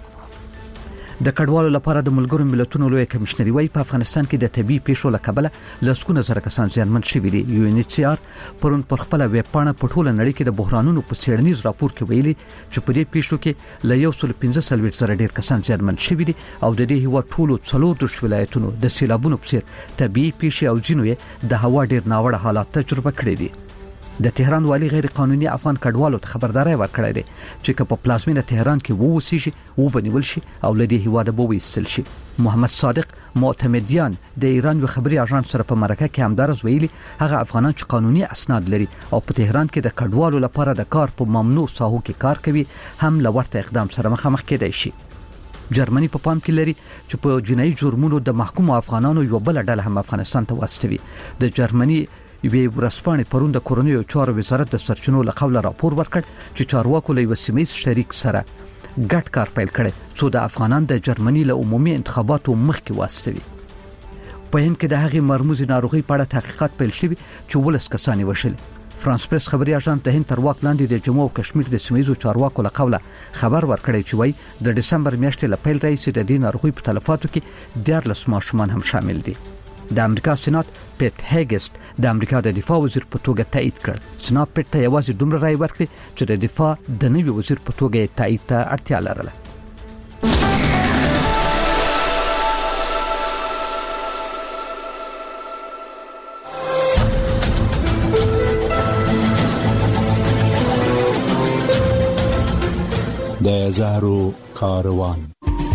د کډوالو لپاره د ملګرو ملتونو لوی کمشنري وایي په افغانستان کې د طبي پیښو له کبله لسګونه زره کسان زیانمن شوي دي. یو ان ایچ سی آر پرون پر خپل ویب پاڼه په ټوله نړۍ کې د بحرانونو په څېړنیز راپور کې ویلي چې په دې پیښو کې له یو سل پنځه څلوېښت زره ډیر کسان زیانمن شوي دي او د دې هیواد ټولو څلور دیرش ولایتونو د سیلابونو په څېر طبي پیښې او ځینو یې د هوا ډیر ناوړه حالات تجربه کړي دي. د تهران والی غیر قانوني افغان کډوالو ته خبرداري ورکړې ده چې که په پلازمینه تهران کې وو وسیږي او بنول شي او لدی هواده بو وستل شي. محمد صادق معتمدیان د ایران یو خبري اژانس سره په مرکه کې همدارز ویلي هغه افغانان چې قانوني اسناد لري او په تهران کې د کډوالو لپاره د کار په ممنوع ساحو کې کار کوي هم لورته اقدام سره مخامخ کېدای شي. جرمني په پام کې لري چې په جنایي جرمونو د محکوم افغانانو یو بل ډله هم افغانستان ته واستوي. د جرمني یوې ورسپانې پرون د کورونیو چارو وزارت د سرچینو له قوله راپور ورکړ چې چارواکو له وسیمې شریک سره ګډ کار پیل کړي څو د افغانان د جرمني له عمومي انتخاباتو مخکې واستوي. په هند کې د هغې مرموزي ناروغي په اړه تحقیقات پیل شوي چې ولس کسان وشل. فرانس پریس خبري اژانس د هند تر واک لاندې د جمهور کشمیر د سیمایي چارواکو له قوله خبر ورکړی چې وایي د دسمبر میاشتې له پیل راهیسې د دې ناروغي په تلفاتو کې دیارلس ماشومان هم شامل دي. د امریکا سېنات پیټ هیګست د امریکا د دفاع وزیر په توګه تایید کړ. سېنات پیټ ته یوازې دومره رائے ورکړي چې د دفاع د نوي وزیر په توګه تایید ته اړتیا لرله. د زهرو کاروان.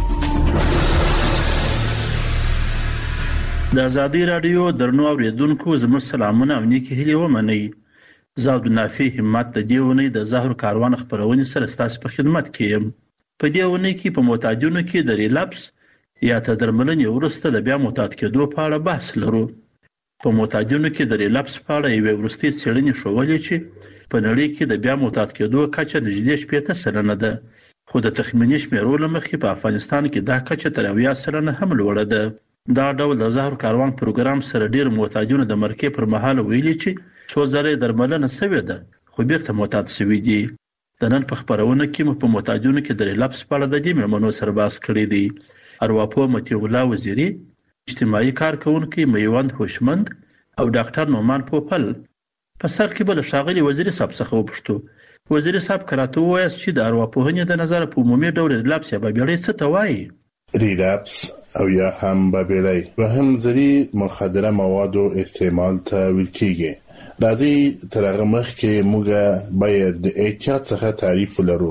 د ازادي رادیو درنو اوریدونکو زموږ سلامونه او نیکی هیلې ومنئ. زه عبدالنافع همت د دې ونې د زهرو کاروان خپرونې سره ستاسو په خدمت کې یم. په دې ونې کې په معتادینو کې د ریلپس یا تر درملنې وروسته د بیا معتاد کېدو په اړه بحث لرو. په معتادینو کې د ریلپس په اړه یوې وروستۍ څېړنې ښودلې چې په نړۍ کې د بیا معتاد کېدو کچه نږدې شپېته سلنه ده، خو د تخمیني شمیرو له مخې په افغانستان کې دا کچه تر اویا سلنه هم لوړه ده. دا ډول د زهرو کاروان پروګرام سره ډیر معتادینو د مرکې پر مهال ویلي چې څو ځله درملنه شوې ده خو بیرته معتاد شوي دي. د نن په خبرونه کې مو په معتادینو کې د ریلپس په اړه د دې مېرمنو سره بحث کړی دی. ارواپوه مطیع الله وزیري، اجتماعي کارکونکي میوند هوشمند او ډاکټر نومان پوپل په سر کې بل ښاغلي وزیري صاحب څخه وپوښتو. وزیري صاحب کراته وایي چې د ارواپوهنې د نظر په عمومي ډول ریلپس یا بابیړی څه ته وایي؟ ریلپس او یا هم بابیړی و هم ذری مخدره موادو استعمال ته ویل کیږي. راځي تر هغه مخکې موږ باید د احتیاط څخه تعریف ولرو.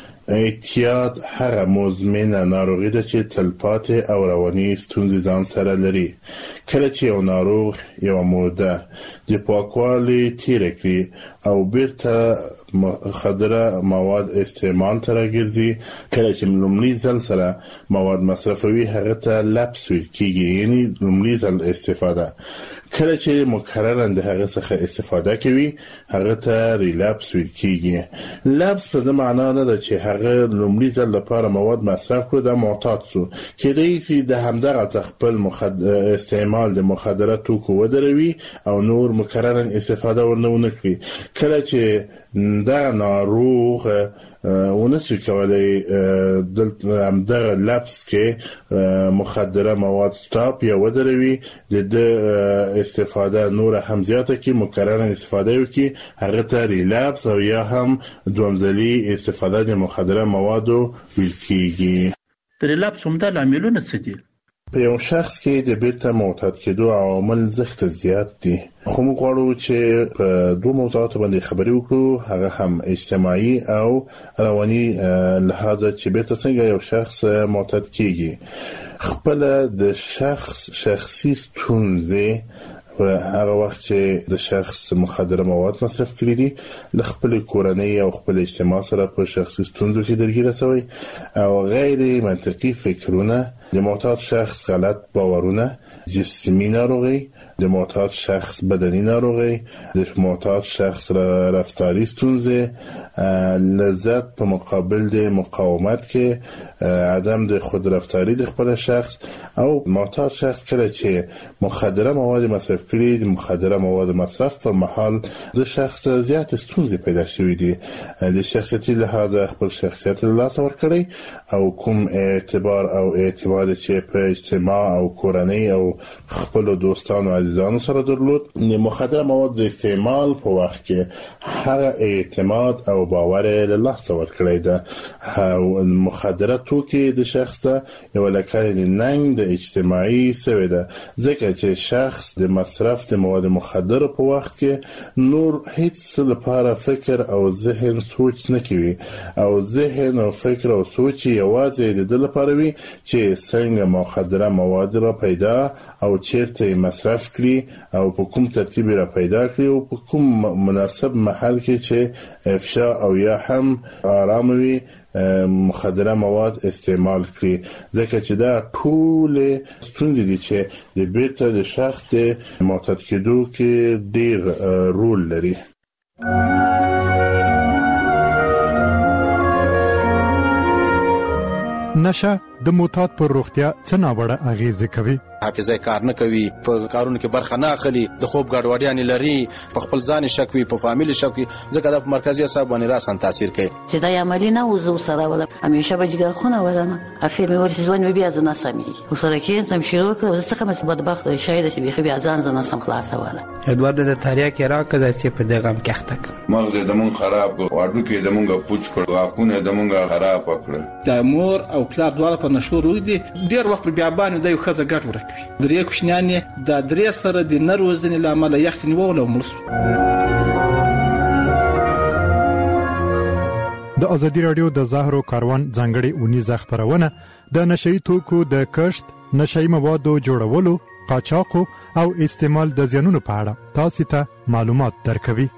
احتیاط هغه مزمنه ناروغي ده چې تلپاتې او رواني ستونزې ځان سره لري. کله چې یو ناروغ یو موده د پاکوالي تیر کړي او بیرته مخدره مواد استعمال ته راګرځي، کله چې لومړی ځل سره مواد مصرفوي هغه ته لپس ویل کیږي، یعنی لومړی ځل استفاده. کله چې مکررا د هغه څخه استفاده کوي هغه ته ریلپس ویل کیږي. لپس په دې معنی نه ده چې هغه لومړی ځل لپاره مواد مصرف کړي د معتاد سو، کېدای شي د همدغه خپل مخدر استعمال د مخدره توکو ودروي او نور مکررا استفاده ورنونه کوي. کله چې دا ناروغ ونسي کولای دلته همدغه لپس کې مخدره مواد سټاپ یا ودروي د استفاده نور هم زیاته کې مکررا استفاده وکي، هغه ته ریلپس او یا هم دوامدلي استفاده د مخدره موادو ویل کیږي. د ریلپس هم د لاملونه څه دي؟ په یو شخص کې د بیرته معتاد کېدو عوامل زښت زیات دي، خو موږ غواړو چې په دوه موضوعاتو باندې خبرې وکړو، هغه هم اجتماعي او رواني لحاظه چې بیرته څنګه یو شخص معتاد کېږي. خپل د شخص شخصي ستونزې و هغه وخت چې د شخص مخدره مواد مصرف کړی دي له خپل کورنۍ او خپل اجتماع سره په شخصي ستونزو کې درګیره شوی او غیر منطقي فکرونه، د معتاد شخص غلط باورونه، جسمي ناروغي، د معتاد شخص بدني ناروغي، د معتاد شخص رفتاري ستونزې، لذت په مقابل د مقاومت کې عدم د خود رفتاری د خپل شخص، او معتاد شخص کله چې مخدره مواد مصرف کړي، د مخدره مواد مصرف پر مهال د شخص زیات ستونزې پیدا شوې دي، د شخصیتي لحاظ خپل شخصیت له لاسه ورکړي او کوم اعتبار او اعتماد چې په اجتماع او کورنۍ او خپل دوستانو عزیزانو سره درلود، د مخدره مواد د استعمال په وخت کې هغه اعتماد او باور له لاسه ورکړی ده. او مخدره توکي د شخص یو لکه د ننګ د اجتماعي سوی ده، ځکه چې شخص د مصرف د مواد مخدره په وخت کې نور هیڅ لپاره فکر او ذهن سوچ نه کوي، او ذهن او فکر او سوچ یوازې د دل لپاره وي چې څنګه مخدره مواد را پیدا او چیرته مصرف کړي او په کوم ترتیب را پیدا کړي او په کوم مناسب محل کې چې افشا او یا هم آرام وي مخدره مواد استعمال کړي، ځکه چې دا ټول ستونزې دي چې د بیرته د شخص د معتاد کېدو کې ډیر رول لري. نشه د معتاد پر روغتیا څه ناوړه اغیزه کوي؟ حافظه کار نه کوي، په کارونو کې برخه نه اخلي، د خوب ګډوډیان لري، په خپل ځان شک وي، په فامیل شک وي، ځکه د مرکزي اعصاب باندې راسن تاثیر کوي. چې دا عملی نه وزو سره ولا همیشه به جګر خونه ولنه اخر مې ورته ځوان بیا ځنه سمي وسره کې تم شروع کړ، زه څنګه مې بدبخت شاید چې بیا بیا ځان ځنه سم خلاصه ولا ادوار د تاریخ کې راکړه چې په دغه غم کې اخته مغز د مون خراب واړو کې د مونږه پوچ کړ، واکونه د مونږه خراب کړ. د مور او پلار دواړه په نشو روي دي، ډیر وخت بیا باندې د یو خزه ګټ ورکوي، درې کوشنیان د درې سره د نروزنې لامل یخت نیول او مرسو. د ازادي رادیو د زهرو کاروان ځانګړي اونیزه خبرونه د نشئی توکو د کشت، نشئی موادو جوړولو، قاچاق او استعمال د زیانونو په اړه تاسو ته معلومات درکوي.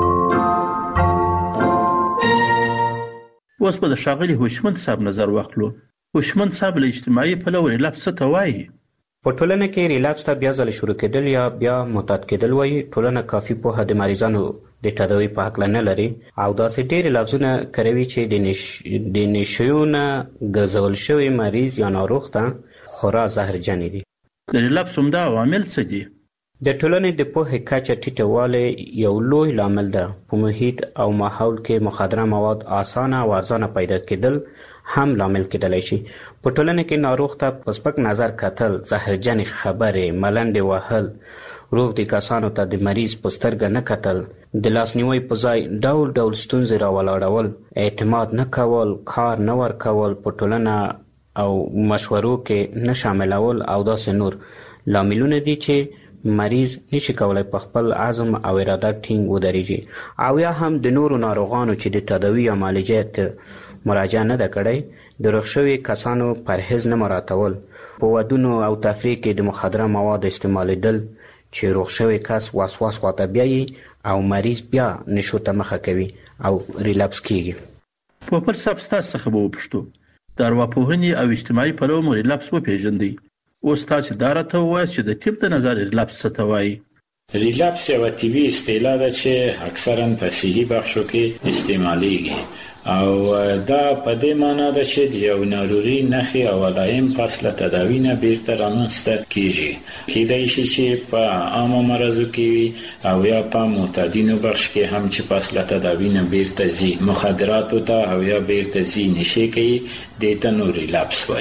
اوس په شاغلي هوشمند صاحب نظر واخلو. هوشمند صاحب له اجتماعي پلوه ریلاپس ته وایي. په ټولنه کې ریلاپس ته بیا ځل شروع کېدل یا بیا معتاد کېدل وایي. ټولنه کافي پوهه د مریضانو د تداوی په حق نه لري او داسې ډېر لفظونه کاروي چې د نش د نشونه ګرځول شوی مریض یا ناروغ ته خورا زهرجن دي. د ریلاپس همدا عوامل څه دي؟ د ټولنې د پوهې کچه ټیټوالی یو لوی لامل ده. په محیط او ماحول کې مخدره مواد اسانه او ارزانه پیدا کېدل هم لامل کېدلی شي. په ټولنه کې ناروغ ته په سپک نظر کتل، زهرجن خبرې، ملنډې وهل، روغ دي کسانو ته د مریض په سترګه نه کتل، د لاسنیوي په ځای ډول ډول ستونزې راولاړول، اعتماد نه کول، کار نه ورکول، په ټولنه او مشورو کې نه شاملول او داسې نور لاملونه دي چې مریض نشي کولای په خپل عزم او اراده ټینګ ودرېږي. او یا هم د نورو ناروغانو چې د تداوی یا معالجې ته مراجعه نه ده کړې، د روغ شوي کسانو پرهیز نه مراعاتول، په ودونو او تفریح کې د مخدره مواد استعمالیدل چې روغ شوی کس وسواس خواته بیایي او مریض بیا نشو ته مخه کوي او ریلاپس کیږي. په بل سبستاس څخه به وپوښتو، د ارواپوهنې او اجتماعي پلوه مو ریلاپس وپېژندئ. اوس تاسې دا راته ووایاست چې د طب د نظر ریلاپس څه ته وایي؟ ریلاپس یوه طبي اصطلاح ده چې اکثرا په صحي بخشو کې استعمالیږي او دا په دې معنا ده چې د یو ناروغي نښې او علایم پس له تداوي نه بیرته رامنځته کیږي. کیدای شي چې په عامو مرضو کې وي او یا په معتادینو بخش کې هم چې پس له تداوي نه بیرته ځي مخدراتو ته او یا بیرته ځي نشي کوي، دې ته نو ریلاپس وایي.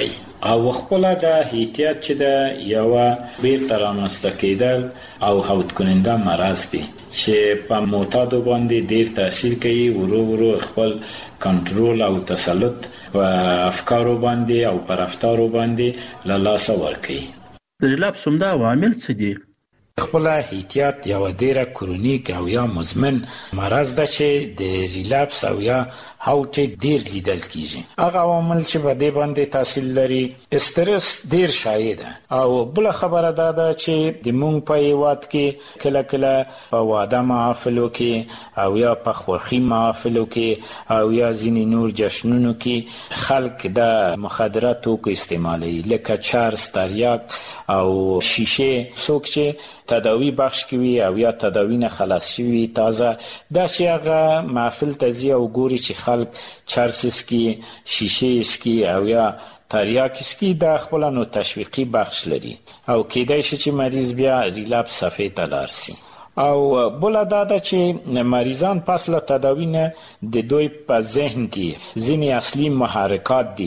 او خپل د احتیاط چې د یو بیرته رامنځته کېدل او هوت کننده مرض دی چې په معتادو باندې ډیر تاثیر کوي، ورو ورو خپل کنټرول او تسلط په افکارو باندې او پر رفتارو باندې له لاسه ورکوي. د ریلاپس همدا عوامل څه دي؟ خپل احتیاط یو ډیره کرونیک او یا مزمن مرض ده چې د ریلاپس او یا هاوټ ډیر لیدل کیږي. هغه عوامل چې په دې باندې تاثیر لري، استرس ډیر شایع ده او بل خبره ده ده چې د مونږ په هیواد کې کله کله په واده محافلو کې او یا په خوښي محافلو کې او یا ځینې نور جشنونو کې خلک د مخدره توکو استعمالوي لکه چرس، تریاک او شیشه. څوک چې تداوی بخش کوي او یا تداوی نه خلاص شوی تازه دا چې هغه محفل تزي او ګوري چې خلک چرس اسکی، شیشه اسکی او یا تریاک اسکی، دا خپل نو تشویقي بخش لري او کېدای شي چې مریض بیا ریلاپس صفحه ته لاړ شي. او بل دا ده چې مریضان پس له تداوی نه د دوی په ذهن کې ځینې اصلي محرکات دي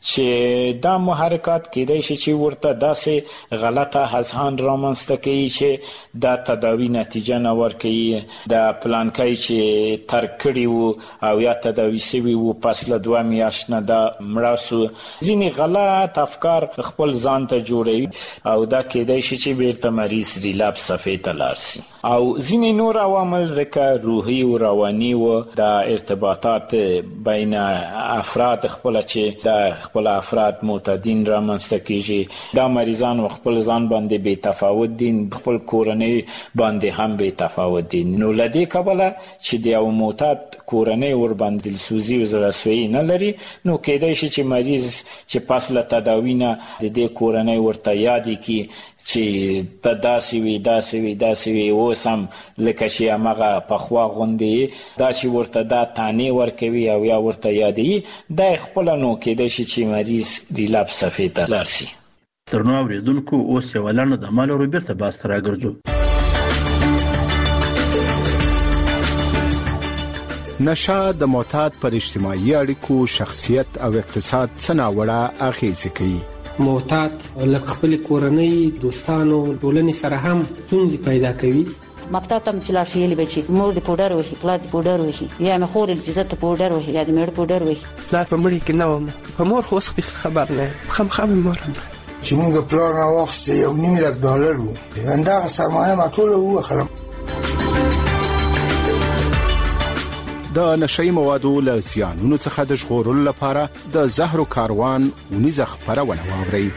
چې دا محرکات کېدای شي چې ورته داسې غلطه اذهان رامنځته کوي چې دا تداوی نتیجه نه ورکوي، د پلانکای چې ترک کړي وو او یا تداوی شوي وو پس له دوه میاشت نه دا مړه سو. ځینې غلط افکار خپل ځان ته جوړوي او دا کېدای شي چې بیرته مریض ریلاپس صفحې ته لاړ شي. او ځینې نور عوامل لکه روحي او رواني و د ارتباطات بین افراد خپل چې د خپل افراد معتادین رامنځته کیږي، دا مریضان خپل ځان باندې بې تفاوت دي، خپل کورنۍ باندې هم بې تفاوت دي. نو لدې کبله چې د یو معتاد کورنۍ ور باندې دلسوزي او زړهسوي نه لري، نو کېدای شي چې مریض چې پس له تداوی نه د دې کورنۍ ورته یادې کی چې ته داسې وي داسې وي داسې وي، اوس هم لکه چې همغه پخوا غوندې دا چې ورته دا تانې ورکوي او یا ورته یادوي، دا خپله نو کېدای شي چې مریض ریلاپس صفحې ته لاړ شي. درنو اورېدونکو، اوس یوه لنډه د مال ورو بیرته باز ته راګرځو. نشه د معتاد پر اجتماعي اړیکو، شخصیت او اقتصاد څه ناوړه اغېزې کوي. معتاد لکه خپل کورنۍ، دوستانو، ټولنې سره هم ستونزې پیدا کوي. مکتب ته چې لاړ شي یلی بچي مور د پودر وهي، پلار د پودر وهي، یا مې خور د عزت پودر وهي، یا د مېړه پودر وهي. پلار په مړي کې نه وم، په مور خو اوس خبر نه خامخا مې مور چې موږ پلار نه واخیستې یو نیم لک ډالر وو، همدغه سرمایه ما ټوله ووخلم. د نشئی موادو له زیانونو څخه د ژغورلو لپاره د زهرو کاروان ونیزه خپرونه واورئ.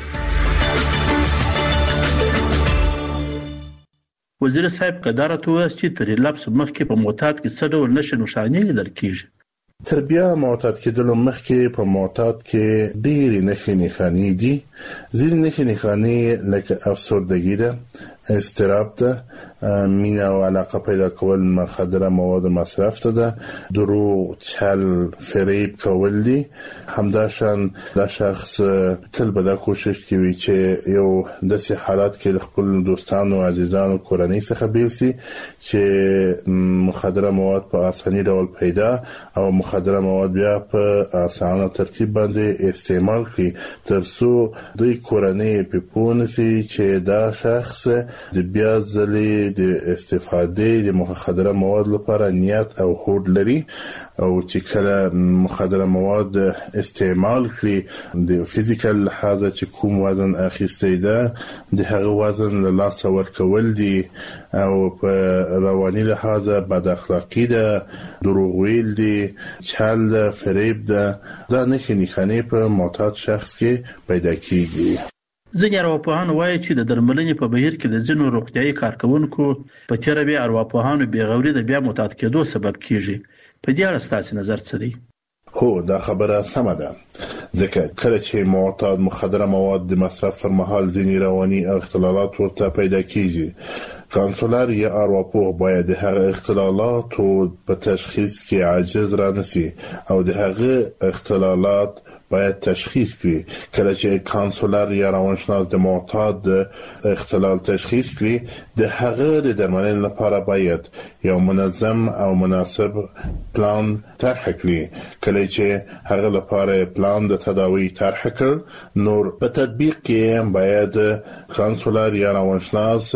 وزیر صاحب قدرت وایي چې تر ریلاپس مخکې په معتاد کې څه ډول نښې نښانې لیدل کیږي؟ تر بیا معتاد کېدلو مخکې په معتاد کې ډېرې نښې نښانې دي. ځینې نښې نښانې لکه افسردګي ده، اضطراب ده، مینه او علاقه پیدا کول مخدره مواد مصرف ته ده، دروغ، چل، فریب کول دي. همداشان دا شخص تل به دا کوشش کوي چې یو داسې حالات کې خپل دوستانو، عزیزانو، کورنۍ څخه بیل شي چې مخدره مواد په اساني ډول پیدا او مخدره مواد بیا په اسانه ترتیب باندې استعمال کړي، ترڅو دوی کورنۍ په پوه شي چې دا شخص د بیا ځلې د استفادې د مخدره مواد لپاره نیت او هوډ لري، او چې کله مخدره مواد استعمال کړي د فزیکل لحاظه چې کوم وزن اخیستی ده د هغه وزن له لاسه ورکول دي، او په رواني لحاظه بد اخلاقی ده، دروغ ویل دي، چل ده، فریب ده. دا نښې نښانې په معتاد شخص کې پیدا کیږي. ځینې ارواپوهان وایي چې د درملنې په بهیر کې د ځینو روغتیايي کارکوونکو په تېره بیا ارواپوهانو بېغوري د بیا معتاد کېدو سبب کیږي. په دې اړه ستاسو نظر څه دی؟ هو دا خبره سمه ده، ځکه کله چې معتاد مخدره مواد د مصرف پر مهال ځینې رواني اختلالات ورته پیدا کیږي، کانسولر یا ارواپوه باید د هغه اختلالات په تشخیص کې عاجز را نشي او د هغه اختلالات باید تشخیص کړي. کله چې کانسولر یا روانشناس د معتاد اختلال تشخیص کړي د هغه د درملنې لپاره باید یو منظم او مناسب پلان طرح کړي. کله چې هغه لپاره پلان د تداوی طرح کړ نور په تطبیق کې باید کانسولر یا روانشناس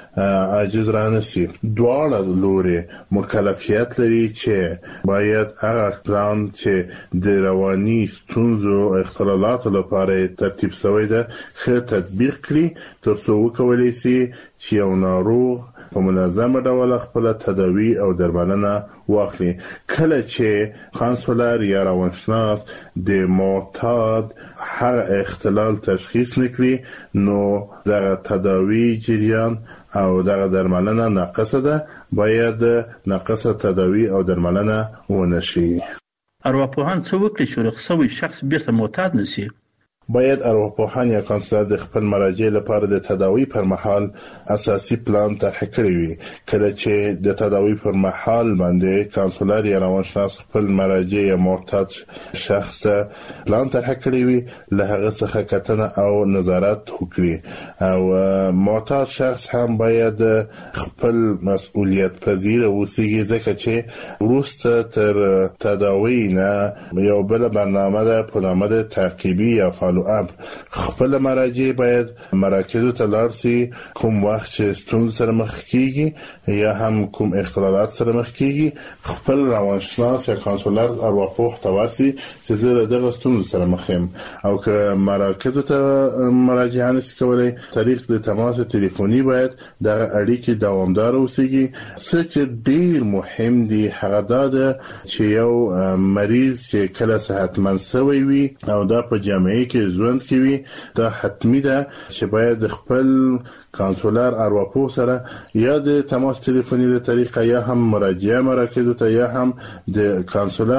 عاجز رانسی. دواړه لوري مکلفیت لري چې باید هغه پلان چې د رواني ستونزو اختلالاتو لپاره ترتیب شوی ده ښه تطبیق کړي تر څو وکولای شي چې یو ناروغ په منظمه ډول خپل تداوی او درملنه واخلي. کله چې کانسولر یا روانشناس د معتاد هغه اختلال تشخیص نکړي نو دغه تداوی جریان او دغه درملنه ناقصه ده، باید ناقصه تداوی او درملنه ونشي. ارواپوهان څه وکړي چې رخصوي شخص بیرته معتاد نشي؟ باید ارواپوهان یا کانسولر د خپل مراجع لپاره د تداوی پر مهال اساسي پلان طرح کړی وي. کله چې د تداوی پر مهال باندې کانسولر یا روانشناس خپل مراجع یا معتاد شخص ته پلان طرح کړی وي له هغه څخه کتنه او نظارت وکړي او معتاد شخص هم باید خپل مسؤلیت پذیر اوسیږي ځکه چې وروسته تر تداوی نه یو بل برنامه ده په نامه د تعقیبي یا اب خپل مراجع باید مراکزو ته لاړ شي کوم وخت چې ستونزې سره مخ کیږي یا هم کوم اختلالات سره مخ کیږي خپل روانشناس یا کانسولر ارواپوه ته ورسي چې زه دغه ستونزې سره مخ یم او که مراکزو ته مراجعه نشي کولای طریق د تماس تلیفوني باید دغه اړیکې دوامدار اوسيږي. څه چې ډیر مهم دی هغه دا ده چې یو مریض چې کله صحتمند شوی وي او دا په جامعه کې ژوند کوي دا حتمی ده چې باید خپل کانسولر ارواپوه سره یا د تماس تلیفوني له طریقه یا هم مراجعه مراکز ته یا هم د کانسولر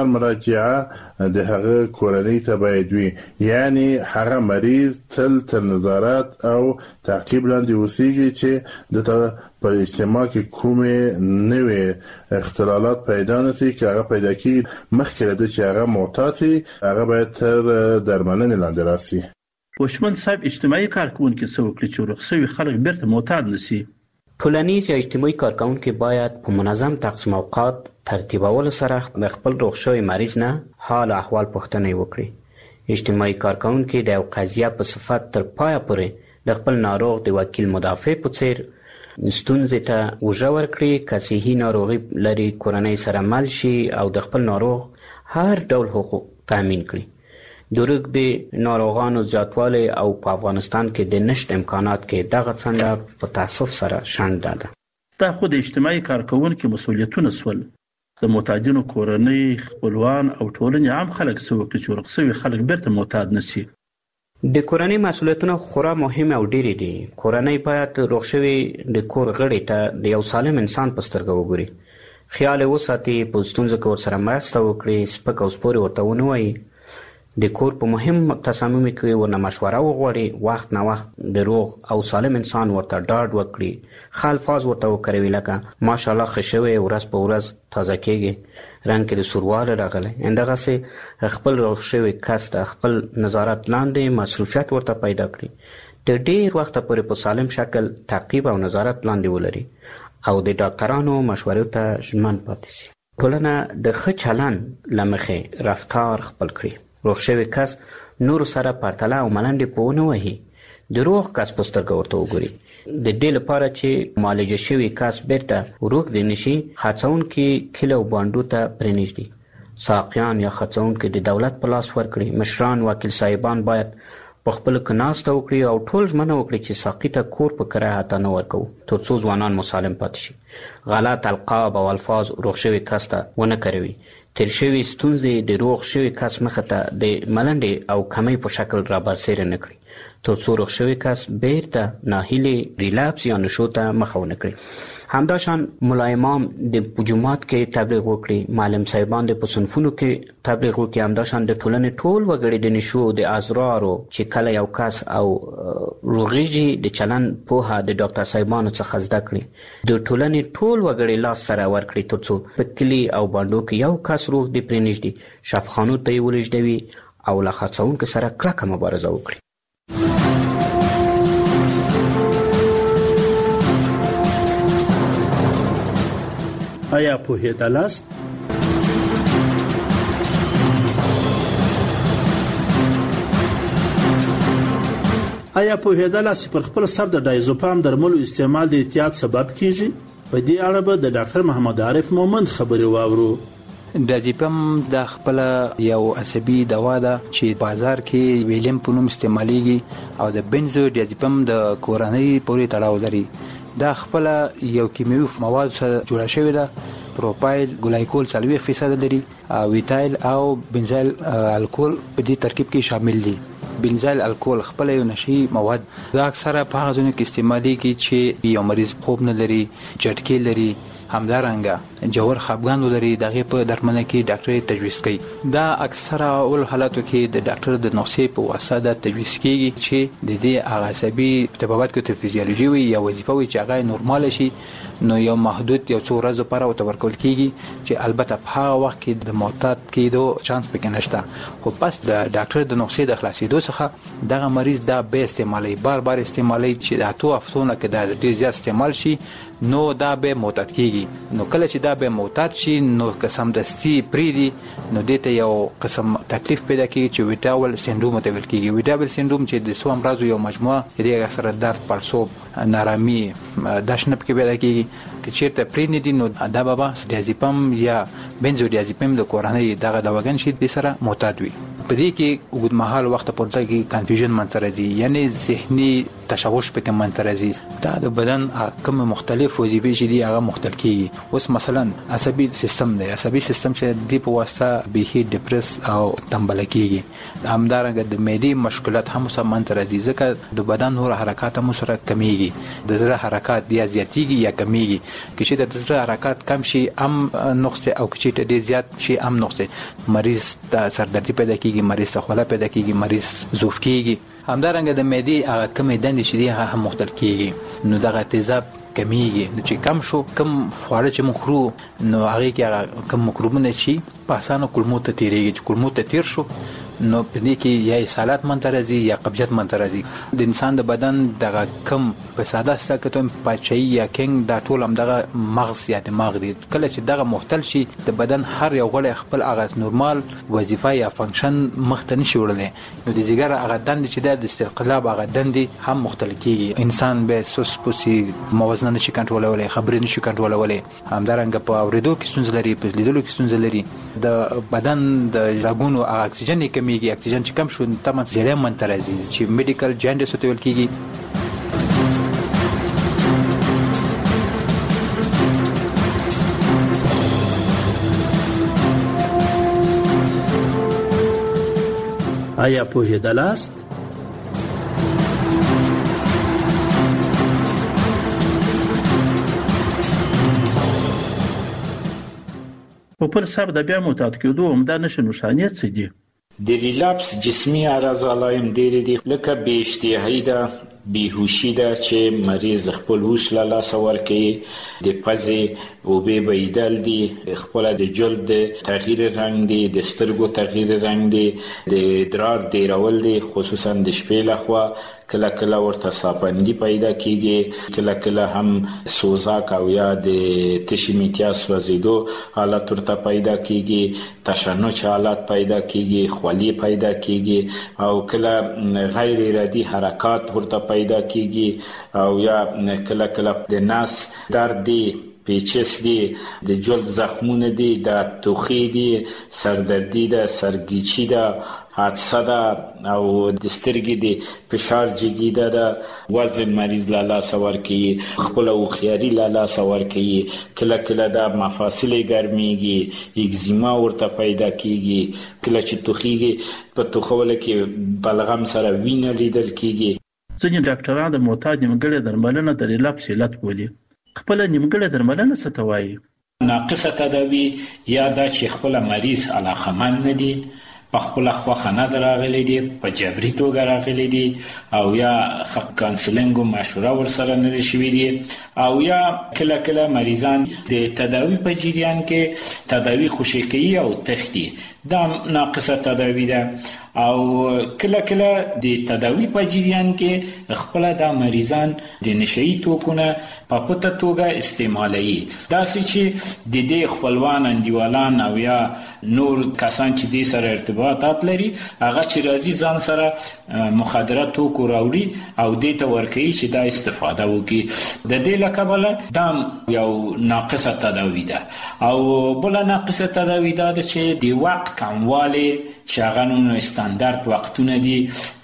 مراجعه د هغه کورنۍ ته باید وي، یعنی هغه مریض تل تر نظارت او تعقیب لاندې اوسېږي چې د په اجتماع کې کومې نوې اختلالات پیدا نشي چې هغه پیدا کیږي مخکې د چې هغه معتاد شي هغه باید تر درملنې لاندې راسي. وشمن صاحب اجتماعي کارکونکي څه وکړي چې رخصوي خلک بیرته معتاد نشي؟ ټولنیز یا اجتماعي کارکونکي باید په منظم تقسیم اوقات ترتیبولو سره د خپل رخصوي مریض نه حال احوال پوښتنه وکړي. اجتماعي کارکونکي د یو قضیه په صفت تر پایه پورې د خپل ناروغ د وکیل مدافع په څیر ستونزې ته وژه ورکړي. که صحي ناروغي لري کورنۍ سره مل شي او د خپل ناروغ هر ډول حقوق تامین کړي. دروغ د ناروغانو زیاتوالی او په افغانستان کې د نشت امکانات کې دغه څنډه په تاسف سره شنډه ده. دا خو د اجتماعي کارکونکو مسؤلیتونه سول. د معتادینو کورنۍ خپلوان او ټولنې عام خلک څه وکړي چې رخصوي خلک بیرته معتاد نشي؟ د کورنۍ مسؤلیتونه خورا مهم او ډېر دي. کورنۍ باید رخصوي د کور غړي ته د یو سالم انسان په سترګه وګوري، خیال وساتي، په ستونزو کې ورسره مرسته وکړي، سپک او سپورې ورته ونه وایي، د کور په مهم تصامیمو کې ورنه مشوره وغواړي، وخت نه وخت د روغ او سالم انسان ورته ډاډ وکړي، ښه الفاظ ورته وکاروي لکه ماشاءالله ښه شوی، ورځ په ورځ تازه کېږي، رنګ کې د سوروالی راغلی. همدغسې خپل روغ شوي کس ته خپل نظارت لاندې مصروفیت ورته پیدا کړي، د ډېر وخته پورې په سالم شکل تعقیب او نظارت لاندې ولري او د ډاکټرانو مشورو ته ژمن پاتې شي. ټولنه د ښه چلند له مخې رفتار خپل کړي. روغ شوی کس نور سره پرتله او ملنډې په ونه وهي، د روغ کس په سترګه ورته وګوري. د دې لپاره چې معالجه شوی کس بیرته روغ دی نشي، خرڅونکي کیله او بانډو ته پرېنږدي، ساقیان یا خرڅونکي د دولت په لاس ورکړي، مشران وکیل صاحبان باید په خپل کې ناسته وکړي او ټول ژمنه وکړي چې ساقي ته کور په کرایه حتی نه ورکوو تر څو ځوانان مسالم پاتې شي. غلط القاب او الفاظ روغ شوي کس ته ونه کاروي. تیر شوي ستونزې د روغ شوي کس مخه ته د ملنډې او کمۍ په شکل رابرسېره نه کړي تر څو روغ شوي کس بیرته ناهیلې ریلاپس یا نشو ته مخه ونه کړي. همداشان ملا امام د جومات کې تبلیغ وکړي، معلم صاحبان د په صنفونو کې تبلیغ وکړي، همداشان د ټولنې ټول وګړي د نشو د ازرارو چې کله یو کس او روغېږي د چلند پوهه د ډاکټر صاحبانو څخه زده کړي، د ټولنې ټول وګړي لاس سره ورکړي تر څو په کلي او بانډو کې یو کس روغ دی پرېنږدي، شفاخانو ته یې ولېږدوي او له خاصونکو سره کلکه مبارزه وکړي. آیا پوهېدلاست؟ آیا پوهېدلاست چې پر خپل سر د ډایزوپام درملو استعمال د احتیاط سبب کیږي؟ په دې اړه به د ډاکټر محمد عارف مومند خبرې واورو. ډایزوپام د خپل یو عصبي دوا ده چې بازار کې ویلیم په نوم استعمالېږي او د بنزو ډایزوپام د کورنۍ پورې تړاو لري. دا خپل یو کیمیاوي مواد سره جوړه شوې ده. پروپایل ګلایکول څلوېښت فیصد لري او ویتایل او بنزایل الکول په دې ترکیب کې شامل دي. بنزایل الکول خپل یو نشي مواد دا اکثره په هغه ځایونو کې استعمالېږي چې یو مریض خوب نه لري، جټکې لري، همدارنګه جوړ خپګان ولري، دغه په درملنه کې ډاکټر تجویز کوي. دا اکثره اول حالاتو کې د ډاکټر د نسخې په واسطه د تجویز کیږي چې د دې عصبي طبابت کې د فزیولوژي وي یا وظیفه وي چې هغه نورمال شي، نو یو محدود یو څو ورځې لپاره ورکول کیږي چې البته په هغه وخت کې د معتاد کېدو چانس پکې نشته. خو پس د ډاکټر د نسخې د خلاصېدو څخه دغه مریض دا به استعمالي بار بار استعمالي چې د اتو هفتونو کې دا ډیر زیات استعمال شي نو دا به معتاد کیږي. نو کله چې دا به معتاد شي نو قسم دستی پریدي نو دته یو قسم تکلیف پیدا کیږي چې ویټاول سندروم ته ویل کیږي. ویټاول سندروم چې د سو امراض یو مجموعه دی سره درد، پړسوب، نارامي، داشنه کې پیدا کیږي. چې چیرته پرې دي نو دا بابا ډایزوپام یا بنزودیازپام د کورنۍ دغه دواګان شي د سره معتاد وي. په دې کې وګد مهال وخت پورته کې کنفیوژن منځرازي یعنی ذهني تشوش پکې منځرازي. دا د بدن کوم مختلف وظیفې چې دي هغه مختلف کیږي. اوس مثلا عصبي سیستم دی، عصبي سیستم چې دی په واسطه به ډیپرس او تنبل کیږي. همدارنګه د معدې مشکلات هم سم منځرازي ځکه د بدن نور حرکات هم سره کمیږي. د زړه حرکات یا زیاتیږي یا کمیږي. چې د زړه حرکات کم شي ام نقص او چې ډیر زیات شي ام نقص، مریض ته سردردي پیدا کیږي، مریض ته خوله پیدا کیږي، مریض ضعف کیږي. همدارنګه د معدې هغه کمې دندې چې دي هغه هم مختل کیږي. نو دغه تیزاب کمیږي. نو چې کم شو کم خواړه چې مونږ خورو نو هغه کې هغه کم مکروبونه شي په اسانه کولمو ته تیریږي. چې کولمو ته تیر شو نو په دې کې یا اسهالات منځرازي یا قبضیت منځرازي. د انسان د بدن دغه کم په ساده ستکتون پاچای یا کینګ دا ټول هم دغه مغز یا دماغ دی. کله چې دغه مختل شي د بدن هر یو غړی خپل هغه نورمال وظیفه یا فنکشن مخته نشي وړلی. نو د ځګر هغه دند چې د استقلاب هغه دندې هم مختل کیږي. انسان به سوس پوسی موازنه نشي کنټرولولای، خبرې نشي کنټرولولای. همدارنګه په اوریدو کې ستونزې لري، په لیدلو کې ستونزې لري. د بدن د رګونو اکسیجن کمیږي. اکسیجن چې کم شو تمام زړه منترازي چې میډیکل جاندیس ته ویل کیږي. آیا پوهېدلاست؟ په پر سب د بیا معتاد کېدو عمده نښې نښانې څه دي؟ د ریلاپس جسمي اعراض علایم ډېرې دي لکه بې اشتهایي ده، بیهوشي ده چې مریض خپل هوش له لاسه ورکوي، د پزې اوبې بهیدل دي، خپله د جلد تغییر رنګ دی، د سترګو تغییر رنګ دی، د ادرار ډیرول دی خصوصا د شپې لخوا. کله کله ورته ساپندي پیدا کیږي، کله کله هم سوزاک او یا د تشی میتیا سوځیدو حالت ورته پیدا کیږي، تشنج حالت پیدا کیږي، خولي پیدا کیږي او کله غیر ارادي حرکات ورته پیدا کیږي او یا کله کله د ناس درد دی، پیچس دی، د جلد زخمونه دی، د توخی دی، سردردی ده، سرگیچی ده، حادثه ده او د سترګې دی فشار جګیده ده، وزن مریض له لاسه ورکوي، خپله هوښیاري له لاسه ورکوي، کله کله د مفاصلې ګرمیږي، اگزیما ورته پیدا کیږي، کله چې توخیږي په توخوله کې بلغم سره وینه لیدل کیږي. ځینې ډاکټران د معتاد نیمګړې درملنه د ریلاپس علت بولي. خپل نیمګړې درملنه څه ته وایي؟ ناقصه تداوی یا دا چې خپل مریض علاقمند نه دي، په خپل خوخه نه راغلي دي، په جبري توګه راغلي دي او یا کانسلینګ او مشوره ورسره نه شوي دي او یا کله کله مریضان د تداوی په جریان کې تداوی خوشی کوي او تختی. دا ناقصه تداوی ده او کله کله د تداوی په جریان کې خپل د مریضان د نشئی توکونه په پټه توګه استعمالوي. دا چې د دې خپلوان انډیوالان او یا نور کسان چې د سره ارتباطات لري هغه چې راځي ځان سره مخدرات توکو راوړي او دې ته ورکوي چې دا استفاده وکړي. د دې لکبله دا یو ناقصه تداوی ده. او بل ناقصه تداوی ده چې د وخت کموالی چې هغه نو استاندارد وختونه دي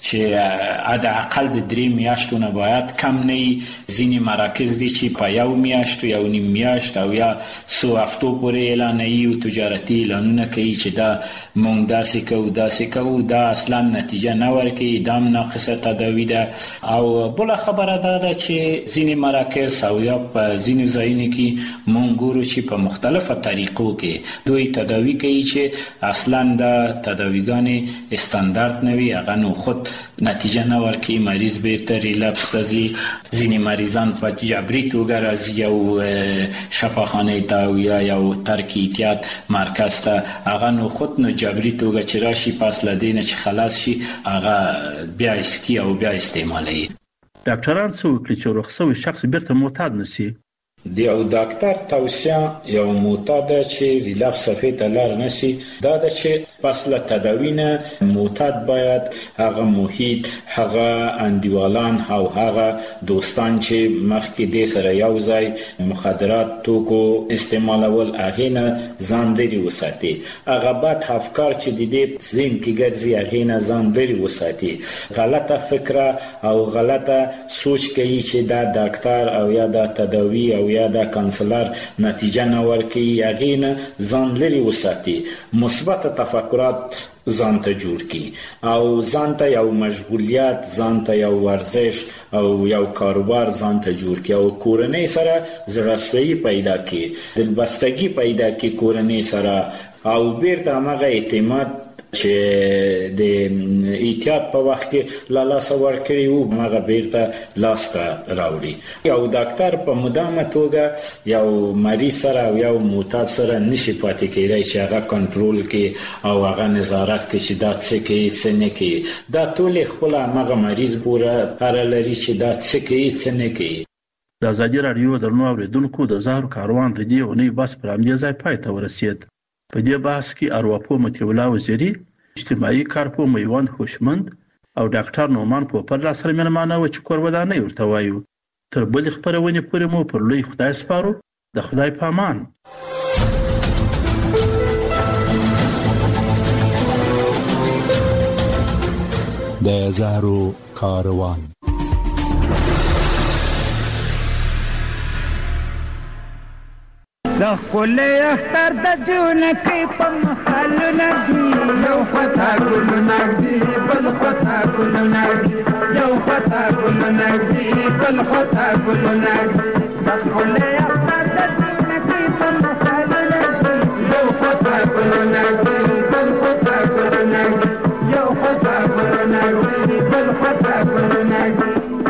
چې اده اقل د درې میاشتو نه باید کم نه وي. ځینې مراکز دي چې په یو میاشت یا نیم میاشت او یا څو هفتو پورې اعلانوي او تجارتي اعلانونه کوي چې دا مونږ داسې کوو داسې کوو، دا اصلا نتیجه نه ورکوي. دا هم ناقصه تداوی ده. او بله خبره دا ده چې ځینې مراکز او یا په ځینې ځایونو کې مونږ ګورو چې په مختلفه طریقو کې دوی تداوی کوي چې اصلا دا تداویګانې استاندارد نه وي، هغه نو خود نتیجه نه ورکوي. مریض بیرته ریلپس ته ځي. ځینې مریضان په جبري توګه راځي یو شفاخانې ته او یا یو ترک احتیاط مرکز ته، هغه نو خود نو جبري توګه چې راشي پس له دې نه چې خلاص شي هغه بیا اسکي او بیا استعمالوي. ډاکټران څه وکړي چې روغ شوی شخص بیرته معتاد نشي؟ د یو ډاکټر توصیه یو معتاد چې ریلپس صفحې ته لاړ نشي دا ده چې پس له تداوی نه معتاد باید هغه محیط، هغه انډیوالان او هغه دوستان چې مخکې دې سره یو ځای مخدرات توکو استعمالول هغې نه ځان لرې وساتي. هغه بد افکار چې د دې ذهن کې ګرځي هغې نه ځان لرې وساتي. غلطه فکره او غلطه سوچ کوي چې دا ډاکټر او یا دا تداوی او یا دا کانسلر نتیجه نه ورکوي، هغې نه ځان لرې وساتي. مثبت تفکرات ځان ته جوړ کړي او ځان ته یو مشغولیت، ځان ته یو ورزش او یو کاروبار ځان ته جوړ کړي او کورنۍ سره زړه‌سویي پیدا کړي، دلبستګي پیدا کړي کورنۍ سره او بیرته همغه اعتماد چې د احتیاط په وخت کې لا لاسه ورکړي وو هغه بیرته لاس ته راوړي. یو ډاکټر په مدامه توګه یو مریض سره او یو معتاد سره نشي پاتې کېدای چې هغه کنټرول کړي او هغه نظارت کړي چې دا څه کوي څه نه کوي. دا ټول خپل هغه مریض پوره اړه لري چې دا څه کوي څه نه کوي. د ازادي راډیو درنو اوریدونکو د زهرو کاروان د دې اونۍ بحث پر همدې ځای پای ته ورسید. په دې بحث کې ارواپوه مطیع الله وزیري، اجتماعي کارپوه میوند هوشمند او ډاکټر نومان پوپل سره مېلمانه و چې کورودانۍ ورته وایو. تر بلې خپرونې پورې مو پر لوی خدای سپارو. د خدای په امان. د زهرو کاروان. زخوله اختر د جونکی په مخالو نگی یو خطا گلو نگی بل خطا گلو نگی یو خطا گلو نگی بل خطا گلو نگی زخوله اختر د جونکی په مخالو نگی یو خطا گلو نگی بل خطا گلو نگی یو خطا گلو نگی بل خطا گلو نگی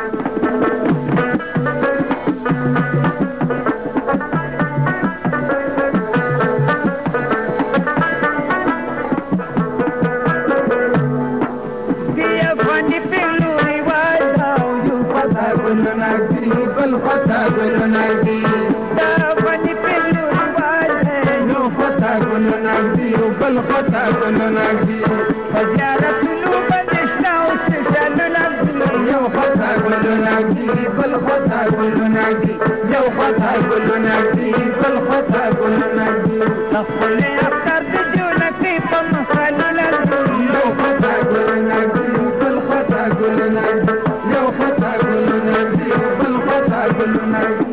بل خطا گلو نگی دا فنی پلو رواج ہے یو خطا گلو نگی بل خطا گلو نگی فزیارت لو بدشنا استشال نگی یو خطا گلو نگی بل خطا گلو نگی یو خطا گلو نگی بل خطا گلو نگی سخوله اختر د جونکی په مخالو نگی یو خطا گلو نگی بل خطا گلو نگی یو خطا گلو نگی بل خطا گلو نگی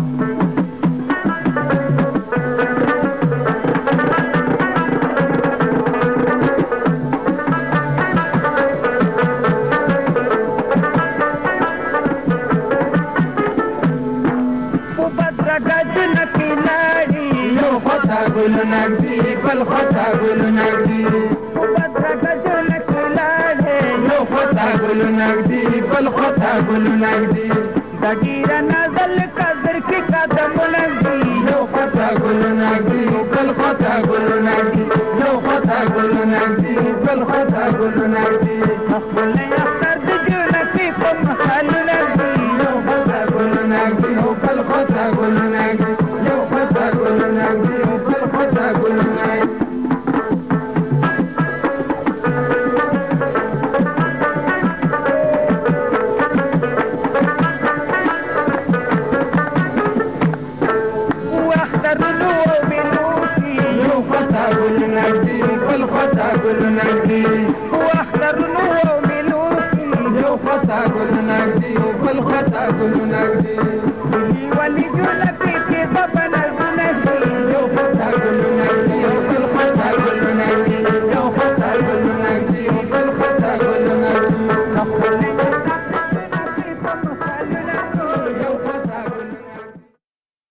گلو نگی بل خطا گلو نگی بدرگا جنک لاله یو خطا گلو نگی بل خطا گلو نگی دگیر نازل قدر کی قدم نگی یو خطا گلو نگی بل خطا گلو نگی یو خطا گلو نگی بل خطا ګلونه دي خپل اختر د جنکی په مخالونه دي یو خطا ګلونه دي او بل خطا ګلونه دي یو خطا ګلونه دي او بل خطا ګلونه دي واختر نور ملوكي لو خطا كل نجدي وكل خطا كل نجدي ولي ولي جلك